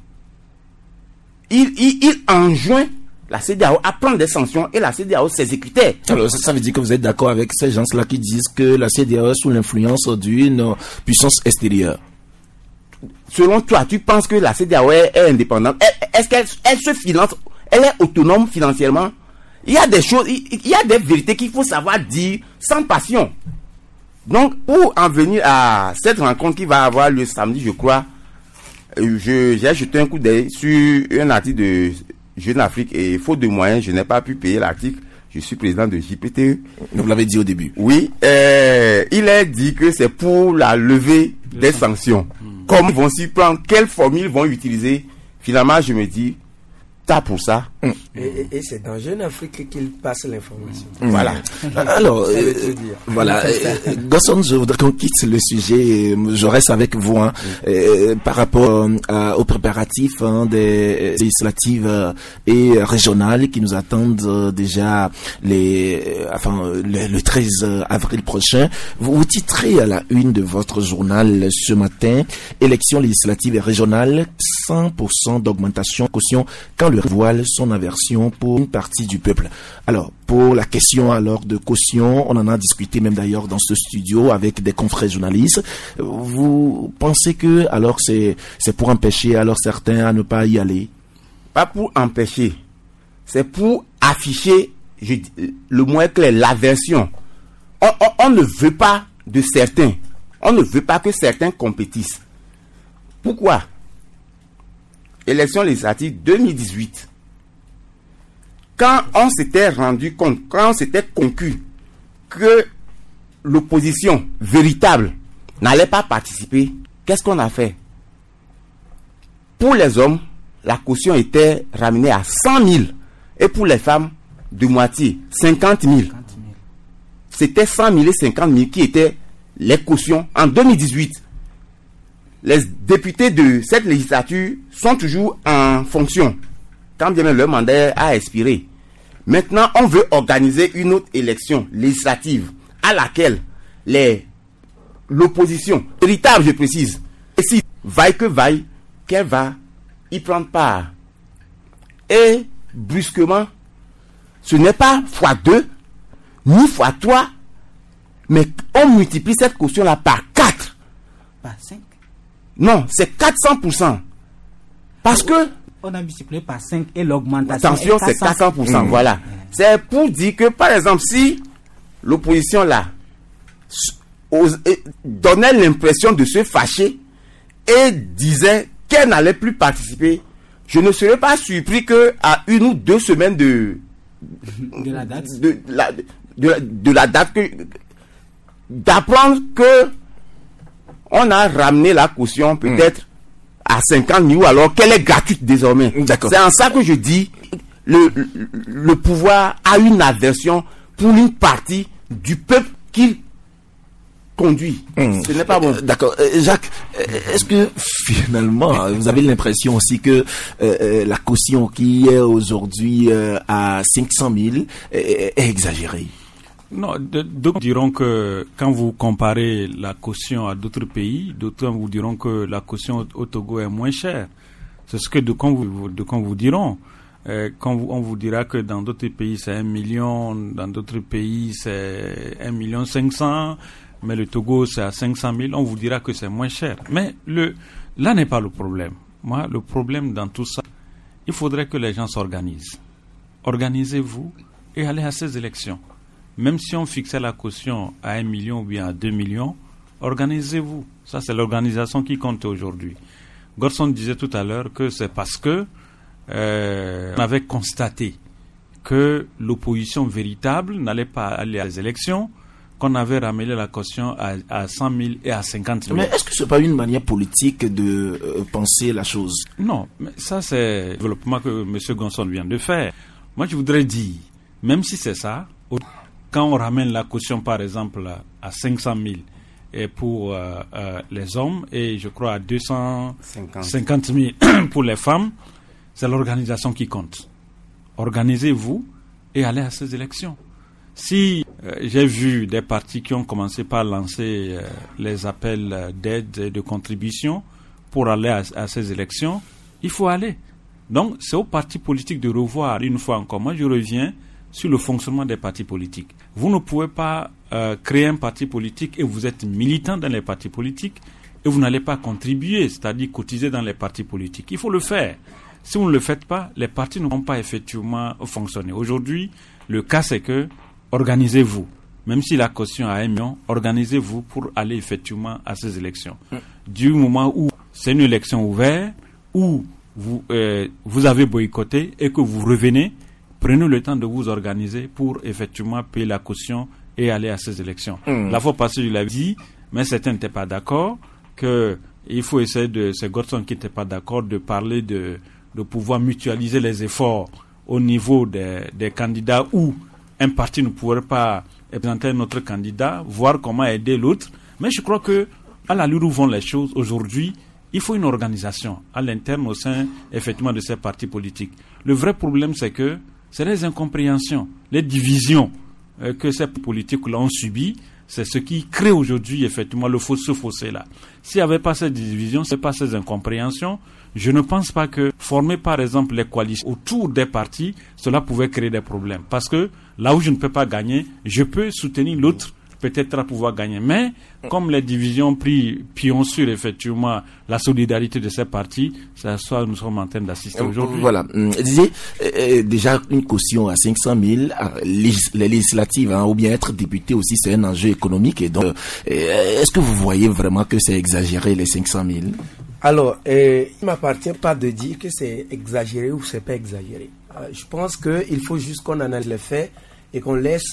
Il enjoint la CEDEAO à prendre des sanctions et la CEDEAO s'exécutait. Alors ça veut dire que vous êtes d'accord avec ces gens-là qui disent que la CEDEAO est sous l'influence d'une puissance extérieure. Selon toi, tu penses que la CEDEAO est indépendante? Est-ce qu'elle se finance? Elle est autonome financièrement? Il y a des choses, il y a des vérités qu'il faut savoir dire sans passion. Donc, pour en venir à cette rencontre qui va avoir lieu samedi, je crois, j'ai jeté un coup d'œil sur un article de Jeune Afrique et faute de moyens, je n'ai pas pu payer l'article. Je suis président de JPTE. Vous l'avez dit au début. Oui, il est dit que c'est pour la levée des sanctions. Comment ils vont s'y prendre? Quelle formule ils vont utiliser? Finalement, je me dis, t'as pour ça. Et c'est dans Jeune Afrique qu'il passe l'information. Voilà. Alors, voilà. Gosson, je voudrais qu'on quitte le sujet. Je reste avec vous par rapport aux préparatifs des législatives et régionales qui nous attendent déjà le 13 avril prochain. Vous titrez à la une de votre journal ce matin, élections législatives et régionales, 100% d'augmentation caution quand le voile son aversion pour une partie du peuple. Alors, pour la question alors de caution, on en a discuté même d'ailleurs dans ce studio avec des confrères journalistes. Vous pensez que alors c'est pour empêcher alors certains à ne pas y aller? Pas pour empêcher, c'est pour afficher le moins clair, l'aversion. On ne veut pas de certains. On ne veut pas que certains compétissent. Pourquoi? Élection législative 2018. Quand on s'était rendu compte, quand on s'était convaincu que l'opposition véritable n'allait pas participer, qu'est-ce qu'on a fait? Pour les hommes, la caution était ramenée à 100 000 et pour les femmes, de moitié, 50 000. C'était 100 000 et 50 000 qui étaient les cautions en 2018. Les députés de cette législature sont toujours en fonction, quand bien même leur mandat a expiré. Maintenant, on veut organiser une autre élection législative à laquelle l'opposition, véritable je précise, et si vaille que vaille, qu'elle va y prendre part. Et brusquement, ce n'est pas x2, ni x3, mais on multiplie cette caution-là par 4. Par 5. Non, c'est 400%. Parce que On a multiplié par 5 et l'augmentation attention, c'est 400%. Voilà. C'est pour dire que, par exemple, si l'opposition là donnait l'impression de se fâcher et disait qu'elle n'allait plus participer, je ne serais pas surpris que à 1 ou 2 semaines de la date, de la date d'apprendre que on a ramené la caution peut-être à 50 000 alors qu'elle est gratuite désormais. D'accord. C'est en ça que je dis le pouvoir a une aversion pour une partie du peuple qu'il conduit. Ce n'est pas bon. D'accord. Jacques, est-ce que finalement, vous avez l'impression aussi que la caution qui est aujourd'hui à 500 000 est exagérée? Non, d'autres diront que quand vous comparez la caution à d'autres pays, d'autres vous diront que la caution au Togo est moins chère. C'est ce que de quand vous diront. Quand on vous dira que dans d'autres pays c'est 1 million, dans d'autres pays c'est 1,5 million, mais le Togo c'est à 500 000, on vous dira que c'est moins cher. Mais là n'est pas le problème. Moi, le problème dans tout ça, il faudrait que les gens s'organisent. Organisez-vous et allez à ces élections. Même si on fixait la caution à 1 million ou bien à 2 millions, organisez-vous. Ça, c'est l'organisation qui compte aujourd'hui. Godson disait tout à l'heure que c'est parce que on avait constaté que l'opposition véritable n'allait pas aller à les élections, qu'on avait ramené la caution à 100 000 et à 50 000. Mais est-ce que ce n'est pas une manière politique de penser la chose? Non, mais ça c'est le développement que M. Godson vient de faire. Moi, je voudrais dire, même si c'est ça, quand on ramène la caution, par exemple, à 500 000 et pour les hommes et je crois à 250 000 pour les femmes, c'est l'organisation qui compte. Organisez-vous et allez à ces élections. Si j'ai vu des partis qui ont commencé par lancer les appels d'aide et de contribution pour aller à ces élections, il faut aller. Donc, c'est aux partis politiques de revoir une fois encore. Moi, je reviens sur le fonctionnement des partis politiques. Vous ne pouvez pas créer un parti politique et vous êtes militant dans les partis politiques et vous n'allez pas contribuer, c'est-à-dire cotiser dans les partis politiques. Il faut le faire. Si vous ne le faites pas, les partis ne vont pas effectivement fonctionner. Aujourd'hui, le cas c'est que organisez-vous. Même si la caution a 1 million, organisez-vous pour aller effectivement à ces élections. Du moment où c'est une élection ouverte, où vous avez boycotté et que vous revenez, prenez le temps de vous organiser pour effectivement payer la caution et aller à ces élections. La fois passée, je l'avais dit, mais certains n'étaient pas d'accord, qu'il faut essayer c'est Godson qui n'était pas d'accord, de parler de pouvoir mutualiser les efforts au niveau des candidats où un parti ne pourrait pas présenter notre candidat, voir comment aider l'autre. Mais je crois que à l'allure où vont les choses aujourd'hui, il faut une organisation à l'interne au sein effectivement de ces partis politiques. Le vrai problème, c'est que c'est les incompréhensions, les divisions que ces politiques-là ont subies. C'est ce qui crée aujourd'hui effectivement ce fossé-là. S'il n'y avait pas ces divisions, s'il n'y avait pas ces incompréhensions, je ne pense pas que former par exemple les coalitions autour des partis, cela pouvait créer des problèmes. Parce que là où je ne peux pas gagner, je peux soutenir l'autre peut-être à pouvoir gagner. Mais comme les divisions ont pris pion sur effectivement la solidarité de ces partis, c'est à ça que nous sommes en train d'assister aujourd'hui. Voilà. Disais, déjà une caution à 500 000, les législatives, ou bien être député aussi, c'est un enjeu économique. Et donc, est-ce que vous voyez vraiment que c'est exagéré les 500 000? Alors, il ne m'appartient pas de dire que c'est exagéré ou c'est pas exagéré. Je pense qu'il faut juste qu'on analyse les faits et qu'on laisse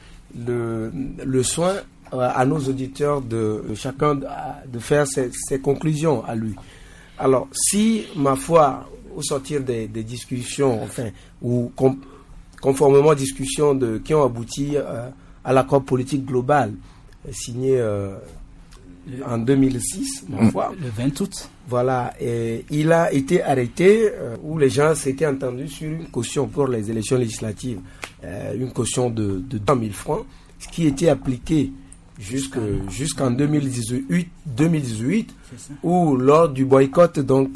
le soin à nos auditeurs de chacun de faire ses conclusions à lui. Alors, si, ma foi, au sortir des discussions, enfin, ou conformément aux discussions qui ont abouti à l'accord politique global signé en 2006, ma foi. Le 20 août. Voilà, et il a été arrêté où les gens s'étaient entendus sur une caution pour les élections législatives, une caution de 200 000 francs, ce qui était appliqué jusqu'en 2018 où lors du boycott donc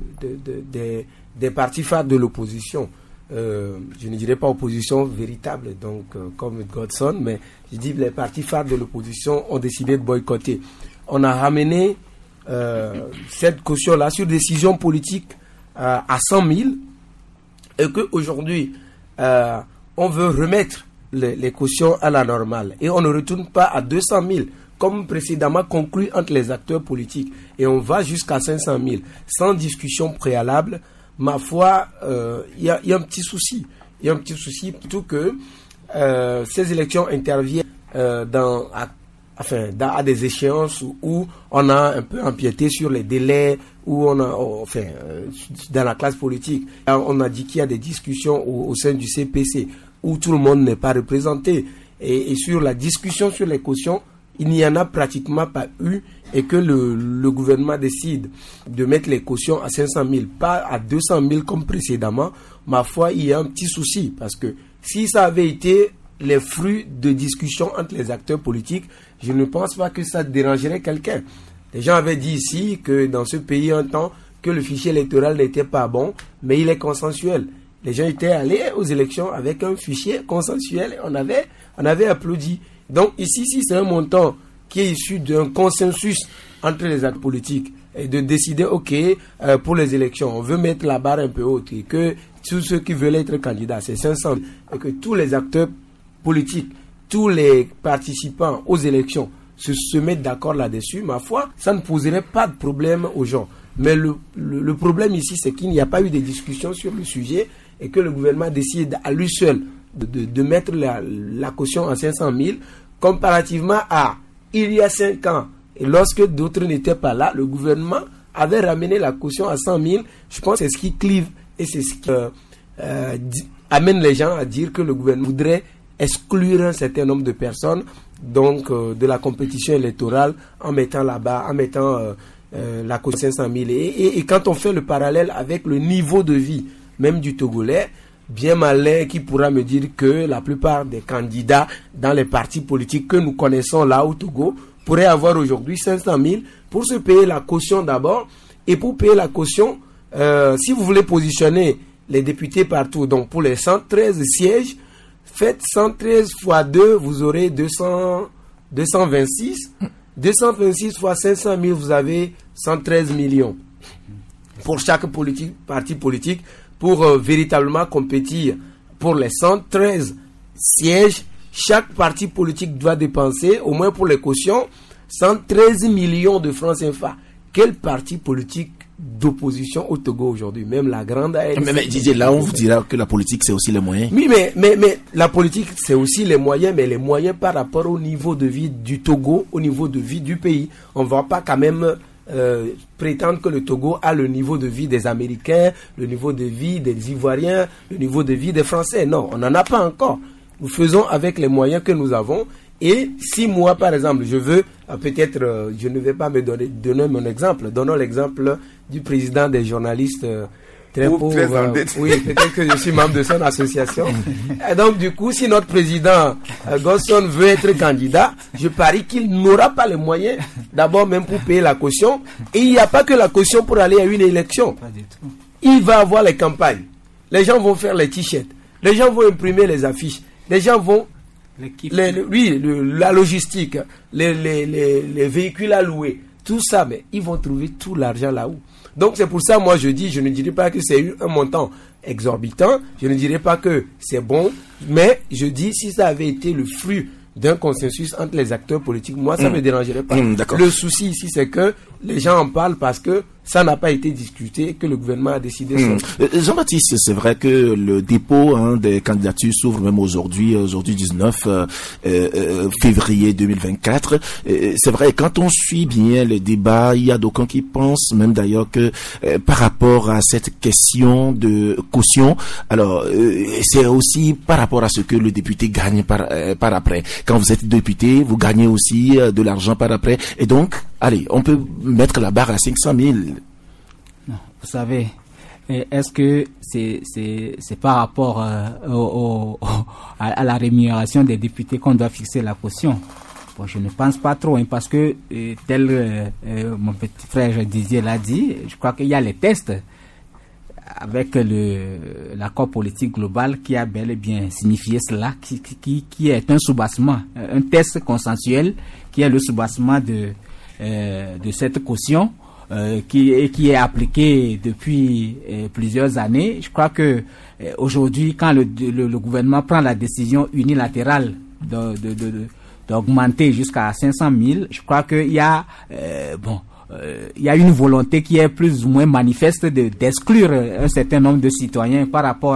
des partis phares de l'opposition, je ne dirais pas opposition véritable donc comme Godson, mais je dis les partis phares de l'opposition ont décidé de boycotter. On a ramené cette caution-là sur décision politique à 100 000 et qu'aujourd'hui, on veut remettre les cautions à la normale et on ne retourne pas à 200 000 comme précédemment conclu entre les acteurs politiques et on va jusqu'à 500 000 sans discussion préalable, ma foi, il y a un petit souci. Il y a un petit souci, plutôt que ces élections interviennent à des échéances où on a un peu empiété sur les délais, où on a, dans la classe politique, on a dit qu'il y a des discussions au sein du CPC où tout le monde n'est pas représenté. Et sur la discussion sur les cautions, il n'y en a pratiquement pas eu, et que le gouvernement décide de mettre les cautions à 500 000, pas à 200 000 comme précédemment. Ma foi, il y a un petit souci, parce que si ça avait été les fruits de discussions entre les acteurs politiques, je ne pense pas que ça dérangerait quelqu'un. Les gens avaient dit ici que dans ce pays, un temps, que le fichier électoral n'était pas bon, mais il est consensuel. Les gens étaient allés aux élections avec un fichier consensuel et on avait applaudi. Donc ici, si c'est un montant qui est issu d'un consensus entre les acteurs politiques et de décider, pour les élections, on veut mettre la barre un peu haute et que tous ceux qui veulent être candidats, c'est 500, et que tous les acteurs politiques, tous les participants aux élections se mettent d'accord là-dessus, ma foi, ça ne poserait pas de problème aux gens. Mais le problème ici, c'est qu'il n'y a pas eu de discussion sur le sujet et que le gouvernement décide à lui seul de mettre la caution à 500 000 comparativement à il y a 5 ans. Et lorsque d'autres n'étaient pas là, le gouvernement avait ramené la caution à 100 000. Je pense que c'est ce qui clive et c'est ce qui amène les gens à dire que le gouvernement voudrait exclure un certain nombre de personnes donc de la compétition électorale en mettant là-bas, en mettant la caution 500 000. Et quand on fait le parallèle avec le niveau de vie même du Togolais, bien malin qui pourra me dire que la plupart des candidats dans les partis politiques que nous connaissons là au Togo pourraient avoir aujourd'hui 500 000 pour se payer la caution d'abord. Et pour payer la caution, si vous voulez positionner les députés partout, donc pour les 113 sièges, faites 113 fois 2, vous aurez 226. 226 fois 500 000, vous avez 113 millions. Pour chaque parti politique, pour véritablement compétir pour les 113 sièges, chaque parti politique doit dépenser, au moins pour les cautions, 113 millions de francs CFA. Quel parti politique d'opposition au Togo aujourd'hui, même la grande ANC? Mais Didier, là on vous dira que la politique c'est aussi les moyens. Oui, mais la politique c'est aussi les moyens, mais les moyens par rapport au niveau de vie du Togo, au niveau de vie du pays. On ne va pas quand même prétendre que le Togo a le niveau de vie des Américains, le niveau de vie des Ivoiriens, le niveau de vie des Français. Non, on n'en a pas encore. Nous faisons avec les moyens que nous avons. Et si moi, par exemple, je veux, peut-être, je ne vais pas me donner mon exemple. Donnons l'exemple du président des journalistes très pauvre. Oui, peut-être que je suis membre de son association. Et donc, du coup, si notre président Gosson veut être candidat, je parie qu'il n'aura pas les moyens, d'abord même pour payer la caution. Et il n'y a pas que la caution pour aller à une élection. Pas du tout. Il va avoir les campagnes. Les gens vont faire les t-shirts. Les gens vont imprimer les affiches. Les gens vont... la logistique, les véhicules à louer, tout ça, mais ils vont trouver tout l'argent là-haut. Donc c'est pour ça, moi je ne dirais pas que c'est un montant exorbitant, je ne dirais pas que c'est bon, mais je dis si ça avait été le fruit d'un consensus entre les acteurs politiques, moi ça ne me dérangerait pas. Le souci ici c'est que les gens en parlent parce que ça n'a pas été discuté, que le gouvernement a décidé ça. Jean-Baptiste, c'est vrai que le dépôt des candidatures s'ouvre même aujourd'hui 19 février 2024. C'est vrai, quand on suit bien les débats, il y a d'aucuns qui pensent même d'ailleurs que par rapport à cette question de caution, alors c'est aussi par rapport à ce que le député gagne par après. Quand vous êtes député, vous gagnez aussi de l'argent par après. Et donc, allez, on peut mettre la barre à 500 000. Non, vous savez, est-ce que c'est par rapport à la rémunération des députés qu'on doit fixer la caution? Bon, je ne pense pas trop, parce que tel mon petit frère Didier l'a dit, je crois qu'il y a les tests avec l'accord politique global qui a bel et bien signifié cela, qui est un soubassement, un test consensuel qui est le soubassement de cette caution qui est appliqué depuis plusieurs années. Je crois que aujourd'hui, quand le gouvernement prend la décision unilatérale d'augmenter jusqu'à 500 000, je crois qu'il y a il y a une volonté qui est plus ou moins manifeste d'exclure un certain nombre de citoyens par rapport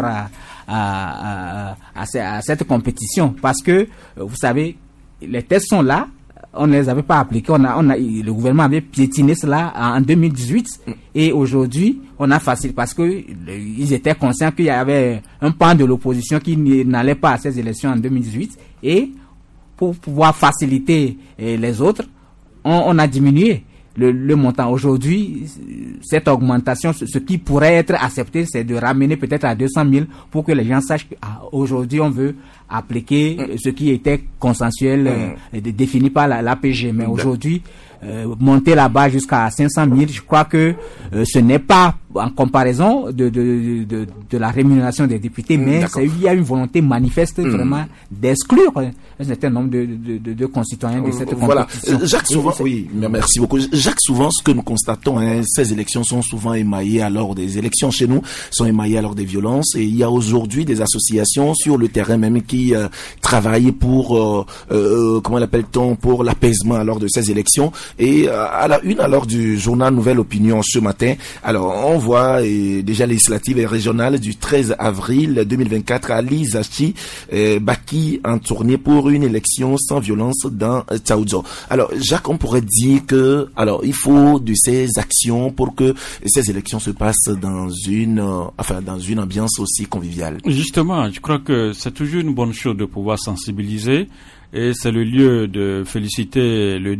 à cette compétition, parce que vous savez, les tests sont là, on ne les avait pas appliqués, le gouvernement avait piétiné cela en 2018 et aujourd'hui on a facilité parce que ils étaient conscients qu'il y avait un pan de l'opposition qui n'allait pas à ces élections en 2018 et pour pouvoir faciliter les autres, on a diminué le montant. Aujourd'hui, cette augmentation, ce qui pourrait être accepté, c'est de ramener peut-être à 200 000 pour que les gens sachent qu'aujourd'hui, on veut appliquer ce qui était consensuel, défini par l'APG. Mais aujourd'hui, monter là-bas jusqu'à 500 000, je crois que ce n'est pas en comparaison de la rémunération des députés, mais il y a une volonté manifeste vraiment d'exclure un certain nombre de concitoyens de cette compétition. Jacques, souvent, oui, merci beaucoup. Jacques, souvent, ce que nous constatons, ces élections sont souvent émaillées alors des élections chez nous, sont émaillées alors des violences, et il y a aujourd'hui des associations sur le terrain même qui travaillent pour, comment l'appelle-t-on, pour l'apaisement alors de ces élections. Et à la une alors du journal Nouvelle Opinion ce matin, alors on voit déjà législative et régionale du 13 avril 2024 Ali Zachi Baki en tournée pour une élection sans violence dans Tchaoudjo. Alors Jacques, on pourrait dire que alors il faut de ces actions pour que ces élections se passent dans une ambiance aussi conviviale. Justement, je crois que c'est toujours une bonne chose de pouvoir sensibiliser. Et c'est le lieu de féliciter le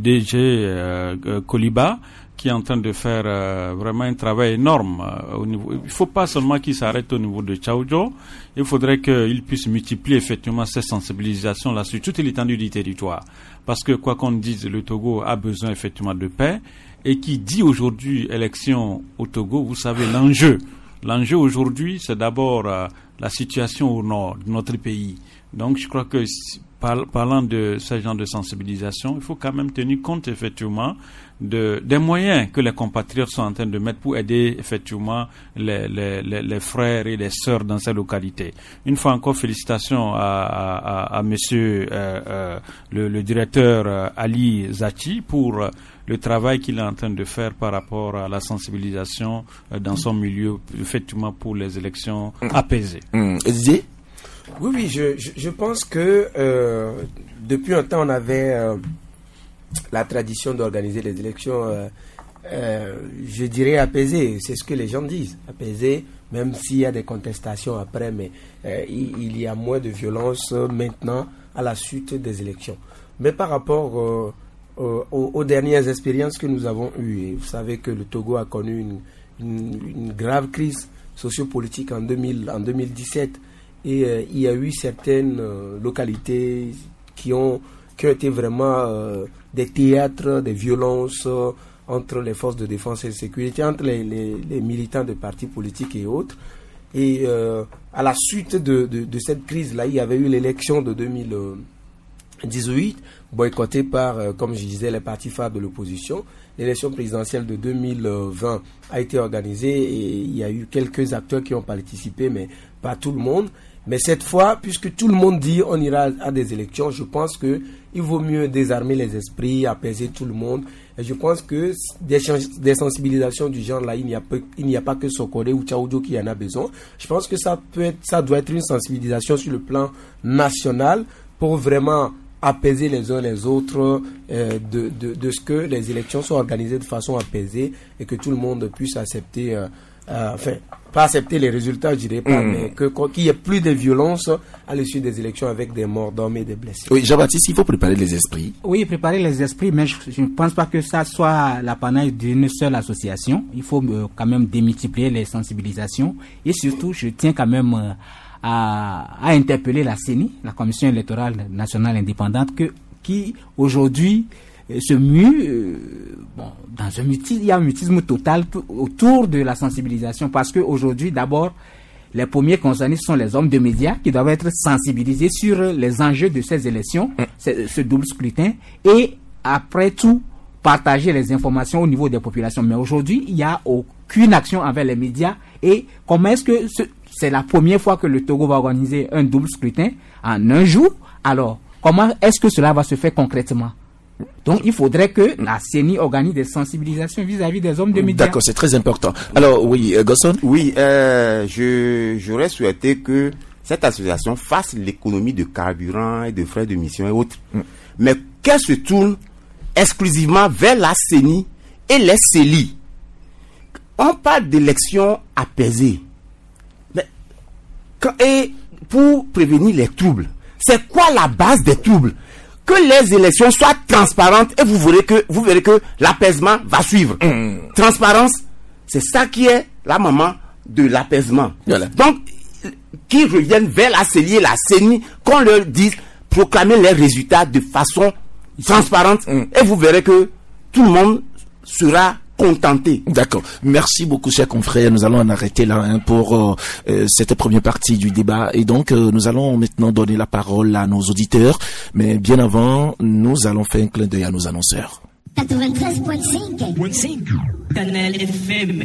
DG Koliba qui est en train de faire vraiment un travail énorme au niveau. Il ne faut pas seulement qu'il s'arrête au niveau de Tchaoudjo, il faudrait qu'il puisse multiplier effectivement ces sensibilisations là sur toute l'étendue du territoire. Parce que quoi qu'on dise, le Togo a besoin effectivement de paix. Et qui dit aujourd'hui élection au Togo, vous savez l'enjeu. L'enjeu aujourd'hui, c'est d'abord la situation au nord de notre pays. Donc je crois que parlant de ce genre de sensibilisation, il faut quand même tenir compte effectivement des moyens que les compatriotes sont en train de mettre pour aider effectivement les frères et les sœurs dans ces localités. Une fois encore, félicitations à monsieur le directeur Ali Zachi pour le travail qu'il est en train de faire par rapport à la sensibilisation dans son milieu, effectivement pour les élections apaisées. Oui, je pense que depuis un temps, on avait la tradition d'organiser les élections, je dirais apaisées. C'est ce que les gens disent, apaisées, même s'il y a des contestations après, mais il y a moins de violence maintenant à la suite des élections. Mais par rapport aux dernières expériences que nous avons eues, et vous savez que le Togo a connu une grave crise sociopolitique en 2017, et il y a eu certaines localités qui ont été vraiment des théâtres, des violences entre les forces de défense et de sécurité, entre les militants de partis politiques et autres. Et à la suite de cette crise-là, il y avait eu l'élection de 2018, boycottée par, comme je disais, les partis phares de l'opposition. L'élection présidentielle de 2020 a été organisée et il y a eu quelques acteurs qui ont participé, mais pas tout le monde. Mais cette fois, puisque tout le monde dit on ira à des élections, je pense que il vaut mieux désarmer les esprits, apaiser tout le monde. Et je pense que des sensibilisations du genre là, il n'y a pas que Sokode ou Tchaoudjo qui en a besoin. Je pense que ça doit être une sensibilisation sur le plan national pour vraiment apaiser les uns les autres de ce que les élections soient organisées de façon apaisée et que tout le monde puisse accepter, pas accepter les résultats, je dirais pas, mais qu'il y ait plus de violence à l'issue des élections avec des morts d'hommes et des blessés. Oui, Jean-Baptiste, il faut préparer les esprits. Oui, préparer les esprits, mais je ne pense pas que ça soit l'apanage d'une seule association. Il faut quand même démultiplier les sensibilisations et surtout, je tiens quand même à interpeller la CENI, la Commission électorale nationale indépendante, qui aujourd'hui se mue dans un mutisme. Il y a un mutisme total autour de la sensibilisation, parce que aujourd'hui, d'abord, les premiers concernés sont les hommes de médias qui doivent être sensibilisés sur les enjeux de ces élections, ce double scrutin, et après tout, partager les informations au niveau des populations. Mais aujourd'hui, il n'y a aucune action envers les médias. Et comment est-ce que c'est la première fois que le Togo va organiser un double scrutin en un jour? Alors, comment est-ce que cela va se faire concrètement? Donc, il faudrait que la CENI organise des sensibilisations vis-à-vis des hommes de médias. D'accord, c'est très important. Alors, oui, Gosson? Oui, j'aurais souhaité que cette association fasse l'économie de carburant et de frais de mission et autres. Mais qu'elle se tourne exclusivement vers la CENI et les CELI. On parle d'élections apaisées. Et pour prévenir les troubles, c'est quoi la base des troubles? Que les élections soient transparentes et vous verrez que l'apaisement va suivre. Transparence, c'est ça qui est la maman de l'apaisement. Voilà. Donc, qu'ils reviennent vers la CELI et la CENI, qu'on leur dise proclamer les résultats de façon transparente et vous verrez que tout le monde sera contenté. D'accord. Merci beaucoup, chers confrères. Nous allons en arrêter là pour cette première partie du débat. Et donc, nous allons maintenant donner la parole à nos auditeurs. Mais bien avant, nous allons faire un clin d'œil à nos annonceurs. 93.5 Canal FM.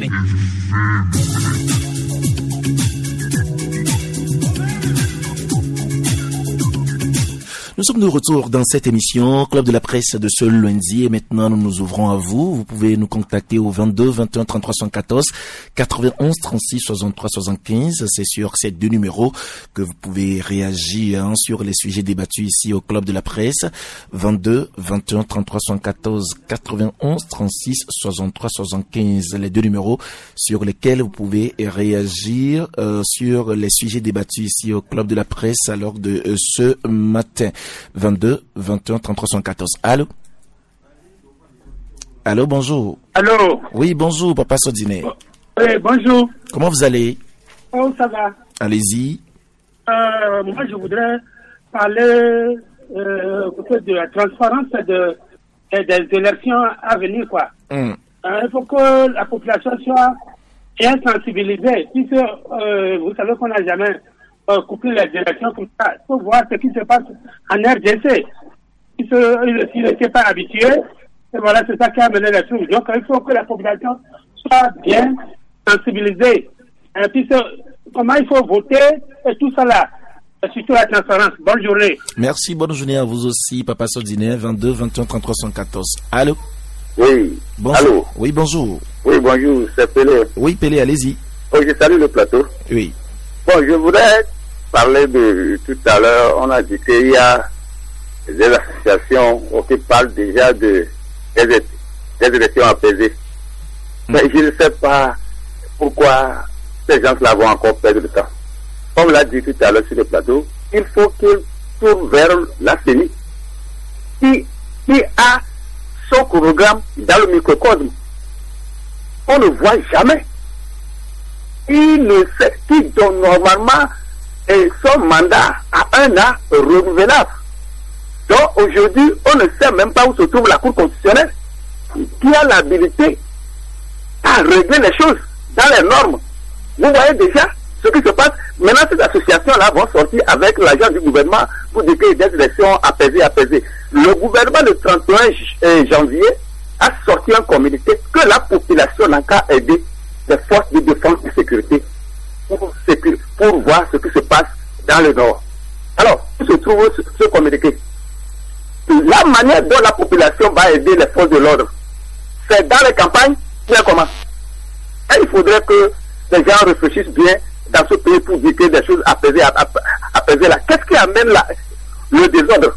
Nous sommes de retour dans cette émission Club de la presse de ce lundi et maintenant nous nous ouvrons à vous. Vous pouvez nous contacter au 22 21 33 114 91 36 63 75. C'est sur ces deux numéros que vous pouvez réagir sur les sujets débattus ici au Club de la presse. 22 21 33 114 91 36 63 75. Les deux numéros sur lesquels vous pouvez réagir sur les sujets débattus ici au Club de la presse à l'heure de ce matin. 22 21 33 114. Allô? Allô, bonjour. Allô? Oui, bonjour, Papa Sodiné. Oui, bonjour. Comment vous allez? Oh, ça va. Allez-y. Moi, je voudrais parler de la transparence des élections à venir, quoi. Il faut que la population soit bien sensibilisée. Si vous savez qu'on n'a jamais couper les élections comme ça. Il faut voir ce qui se passe en RDC. S'ils n'étaient pas habitués, et voilà, c'est ça qui a amené les trucs. Donc, il faut que la population soit bien sensibilisée. Et puis, comment il faut voter, et tout ça là. Et surtout la transparence. Bonne journée. Merci, bonne journée à vous aussi, Papa Sodiné, 22 21 33 114. Allô? Oui. Bonjour. Allô? Oui, bonjour. Oui, bonjour, c'est Pelé. Oui, Pelé, allez-y. Oh, je salue le plateau. Oui. Bon, je voudrais parler de tout à l'heure, on a dit qu'il y a des associations qui parlent déjà des élections apaisées. Mais je ne sais pas pourquoi ces gens-là vont encore perdre le temps. Comme l'a dit tout à l'heure sur le plateau, il faut qu'ils tournent vers la CENI qui a son programme dans le microcosme. On ne voit jamais. Il ne sait qui donne normalement son mandat à un an renouvelable. Donc aujourd'hui, on ne sait même pas où se trouve la Cour constitutionnelle qui a l'habilité à régler les choses dans les normes. Vous voyez déjà ce qui se passe. Maintenant, ces associations-là vont sortir avec l'agent du gouvernement pour dire qu'il y a des élections apaisées. Le gouvernement, le 31 janvier, a sorti un communiqué que la population n'a qu'à aider les forces de défense et de sécurité pour voir ce qui se passe dans le Nord. Alors, où se trouve ce communiqué? La manière dont la population va aider les forces de l'ordre, c'est dans les campagnes, bien comment? Et il faudrait que les gens réfléchissent bien dans ce pays pour dire que des choses apaisées là. Qu'est-ce qui amène le désordre?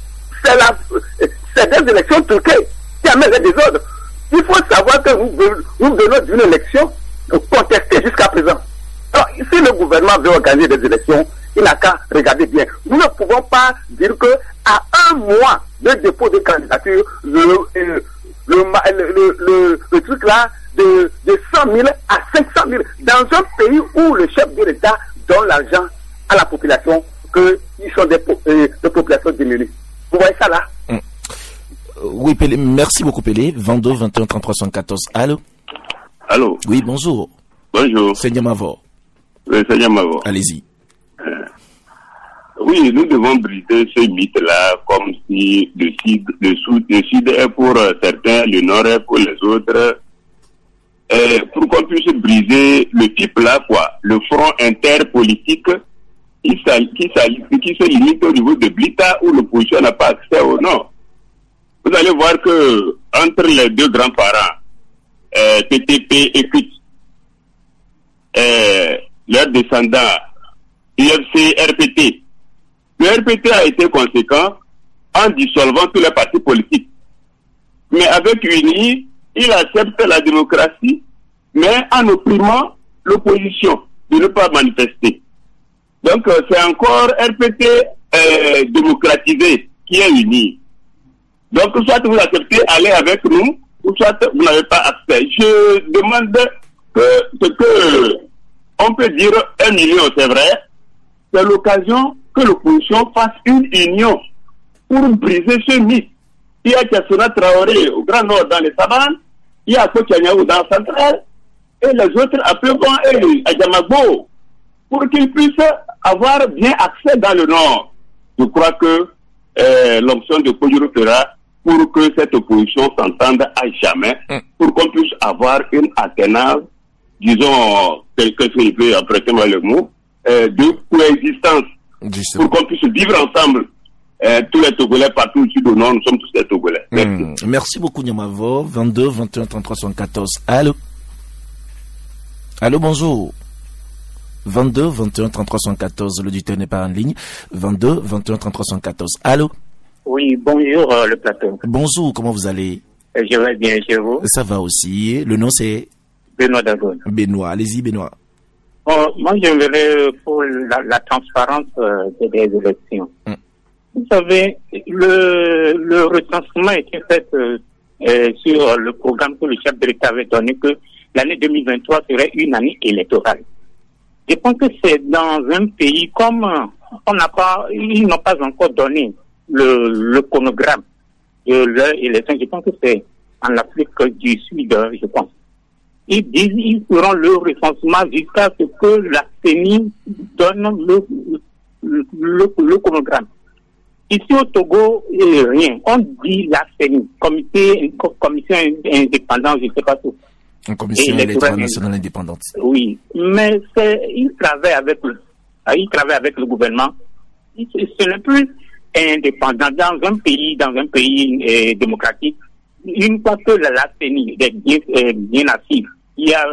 C'est des élections truquées qui amènent le désordre. Il faut savoir que nous venons d'une élection contestée jusqu'à présent. Alors, si le gouvernement veut organiser des élections, il n'a qu'à regarder bien. Nous ne pouvons pas dire que à un mois de dépôt de candidature, le truc là de 100 000 à 500 000 dans un pays où le chef de l'État donne l'argent à la population, qu'ils sont des populations diminuées. Vous voyez ça là? Oui, Pelé, merci beaucoup, Pelé. 22 21 33 114. Allô? Allô? Oui, bonjour. Bonjour. Seigneur Mavo. Oui, Seigneur Mavo. Allez-y. oui, nous devons briser ce mythe-là, comme si le sud est pour certains, le nord est pour les autres. Pour qu'on puisse briser le type-là, quoi, le front interpolitique qui se limite au niveau de Blita où l'opposition n'a pas accès au nord. Vous allez voir que entre les deux grands-parents, TTP et QUIT, leurs descendants, UFC, RPT, le RPT a été conséquent en dissolvant tous les partis politiques. Mais avec UNI, il accepte la démocratie, mais en opprimant l'opposition de ne pas manifester. Donc c'est encore RPT démocratisé qui est uni. Donc soit vous acceptez aller avec nous, ou soit vous n'avez pas accès. Je demande que ce que on peut dire 1 million, c'est vrai, c'est l'occasion que l'opposition fasse une union pour briser ce mythe. Il y a Kassona Traoré au Grand Nord dans les savanes, il y a Kotianyao dans le central, et les autres à Peubon et à Yamago, pour qu'ils puissent avoir bien accès dans le Nord. Je crois que l'option de Kodjiro fera pour que cette opposition s'entende à jamais, pour qu'on puisse avoir une alternance, disons, quelque chose qui peut prêter-moi le mot, de coexistence, pour qu'on puisse vivre ensemble. Tous les Togolais partout au sud au nord, nous sommes tous des Togolais. Merci. Merci beaucoup Niamavo. 22 21 33 74. Allô? Allô, bonjour. 22 21 33 74. L'auditeur n'est pas en ligne. 22 21 33 74. Allô? Oui, bonjour le plateau. Bonjour, comment vous allez? Je vais bien chez vous. Ça va aussi. Le nom c'est? Benoît Dagon. Benoît, allez-y Benoît. Moi j'aimerais pour la transparence des élections. Vous savez, le recensement était fait sur le programme que le chef de l'État avait donné que l'année 2023 serait une année électorale. Je pense que c'est dans un pays comme ils n'ont pas encore donné le chronogramme de leur élection. Je pense que c'est en Afrique du Sud, je pense. Ils disent qu'ils feront le recensement jusqu'à ce que la CENI donne le chronogramme. Ici au Togo, rien. On dit la CENI, commission indépendante, je ne sais pas tout. Une commission électorale nationale indépendante. Oui, mais ils travaillent avec le gouvernement. Ce n'est plus indépendant dans un pays démocratique. Une fois que la CENI est bien assise, il y a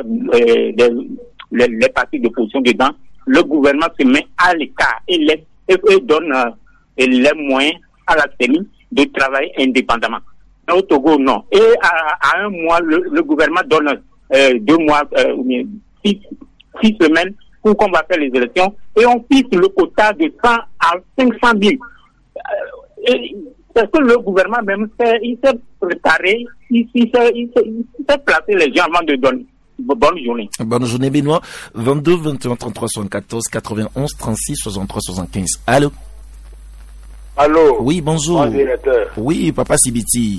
les partis d'opposition dedans, le gouvernement se met à l'écart et donne les moyens à la CENI de travailler indépendamment. Au Togo, non. Et à un mois, le gouvernement donne 2 mois, 6 semaines pour qu'on va faire les élections et on fixe le quota de 100 à 500 000. Parce que le gouvernement même il s'est préparé, il s'est placé les gens avant de donner. Bonne journée. Bonne journée Benoît. 22 21 33 74 91 36 63 75. Allô? Allô? Oui, bonjour. Mon directeur. Oui, Papa Sibiti.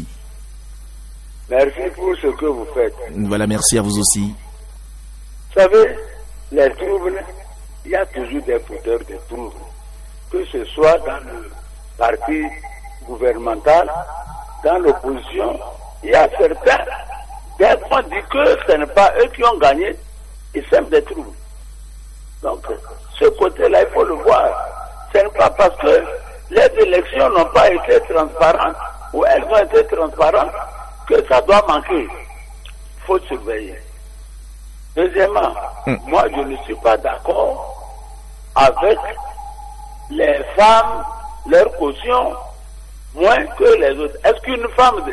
Merci pour ce que vous faites. Voilà, merci à vous aussi. Vous savez, les troubles, il y a toujours des porteurs de troubles. Que ce soit dans le parti gouvernemental, dans l'opposition, il y a certains qui ont dit que ce n'est pas eux qui ont gagné, ils sèment des troubles. Donc, ce côté-là, il faut le voir. Ce n'est pas parce que les élections n'ont pas été transparentes ou elles ont été transparentes que ça doit manquer. Il faut surveiller. Deuxièmement, moi je ne suis pas d'accord avec les femmes, leur caution, moins que les autres. Est-ce qu'une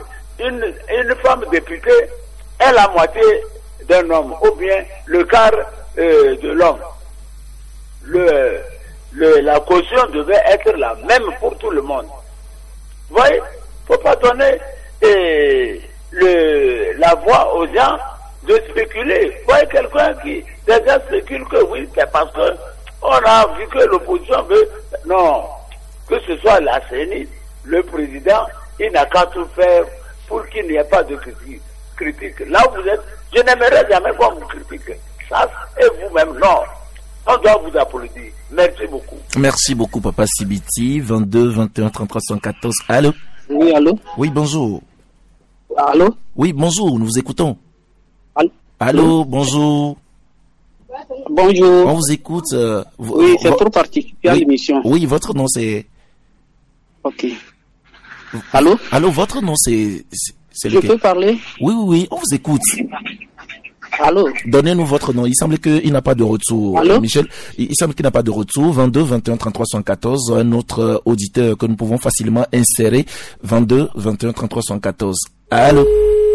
femme députée est la moitié d'un homme ou bien le quart de l'homme? La caution devait être la même pour tout le monde. Vous voyez, il ne faut pas donner la voix aux gens de spéculer. Vous voyez quelqu'un qui déjà spécule que oui, c'est parce que on a vu que l'opposition veut. Non, que ce soit la CENI, le président, il n'a qu'à tout faire pour qu'il n'y ait pas de critique. Là où vous êtes, je n'aimerais jamais qu'on vous critique. Ça, et vous-même, non. On doit vous applaudir. Merci beaucoup. Merci beaucoup, Papa Sibiti. 22 21 33 114. Allô? Oui, allô? Oui, bonjour. Allô? Oui, bonjour, nous vous écoutons. Allô? Allô, bonjour. Bonjour. On vous écoute. Oui, c'est pour participer à l'émission. Oui, votre nom c'est... Ok. Allô? Allô, votre nom c'est Je lequel? peux parler? Oui, on vous écoute. Allô? Donnez-nous votre nom. Il semble qu'il n'a pas de retour. Allô? Michel, il semble qu'il n'a pas de retour. 22 21 33 114. Un autre auditeur que nous pouvons facilement insérer. 22 21 33 114. Allô?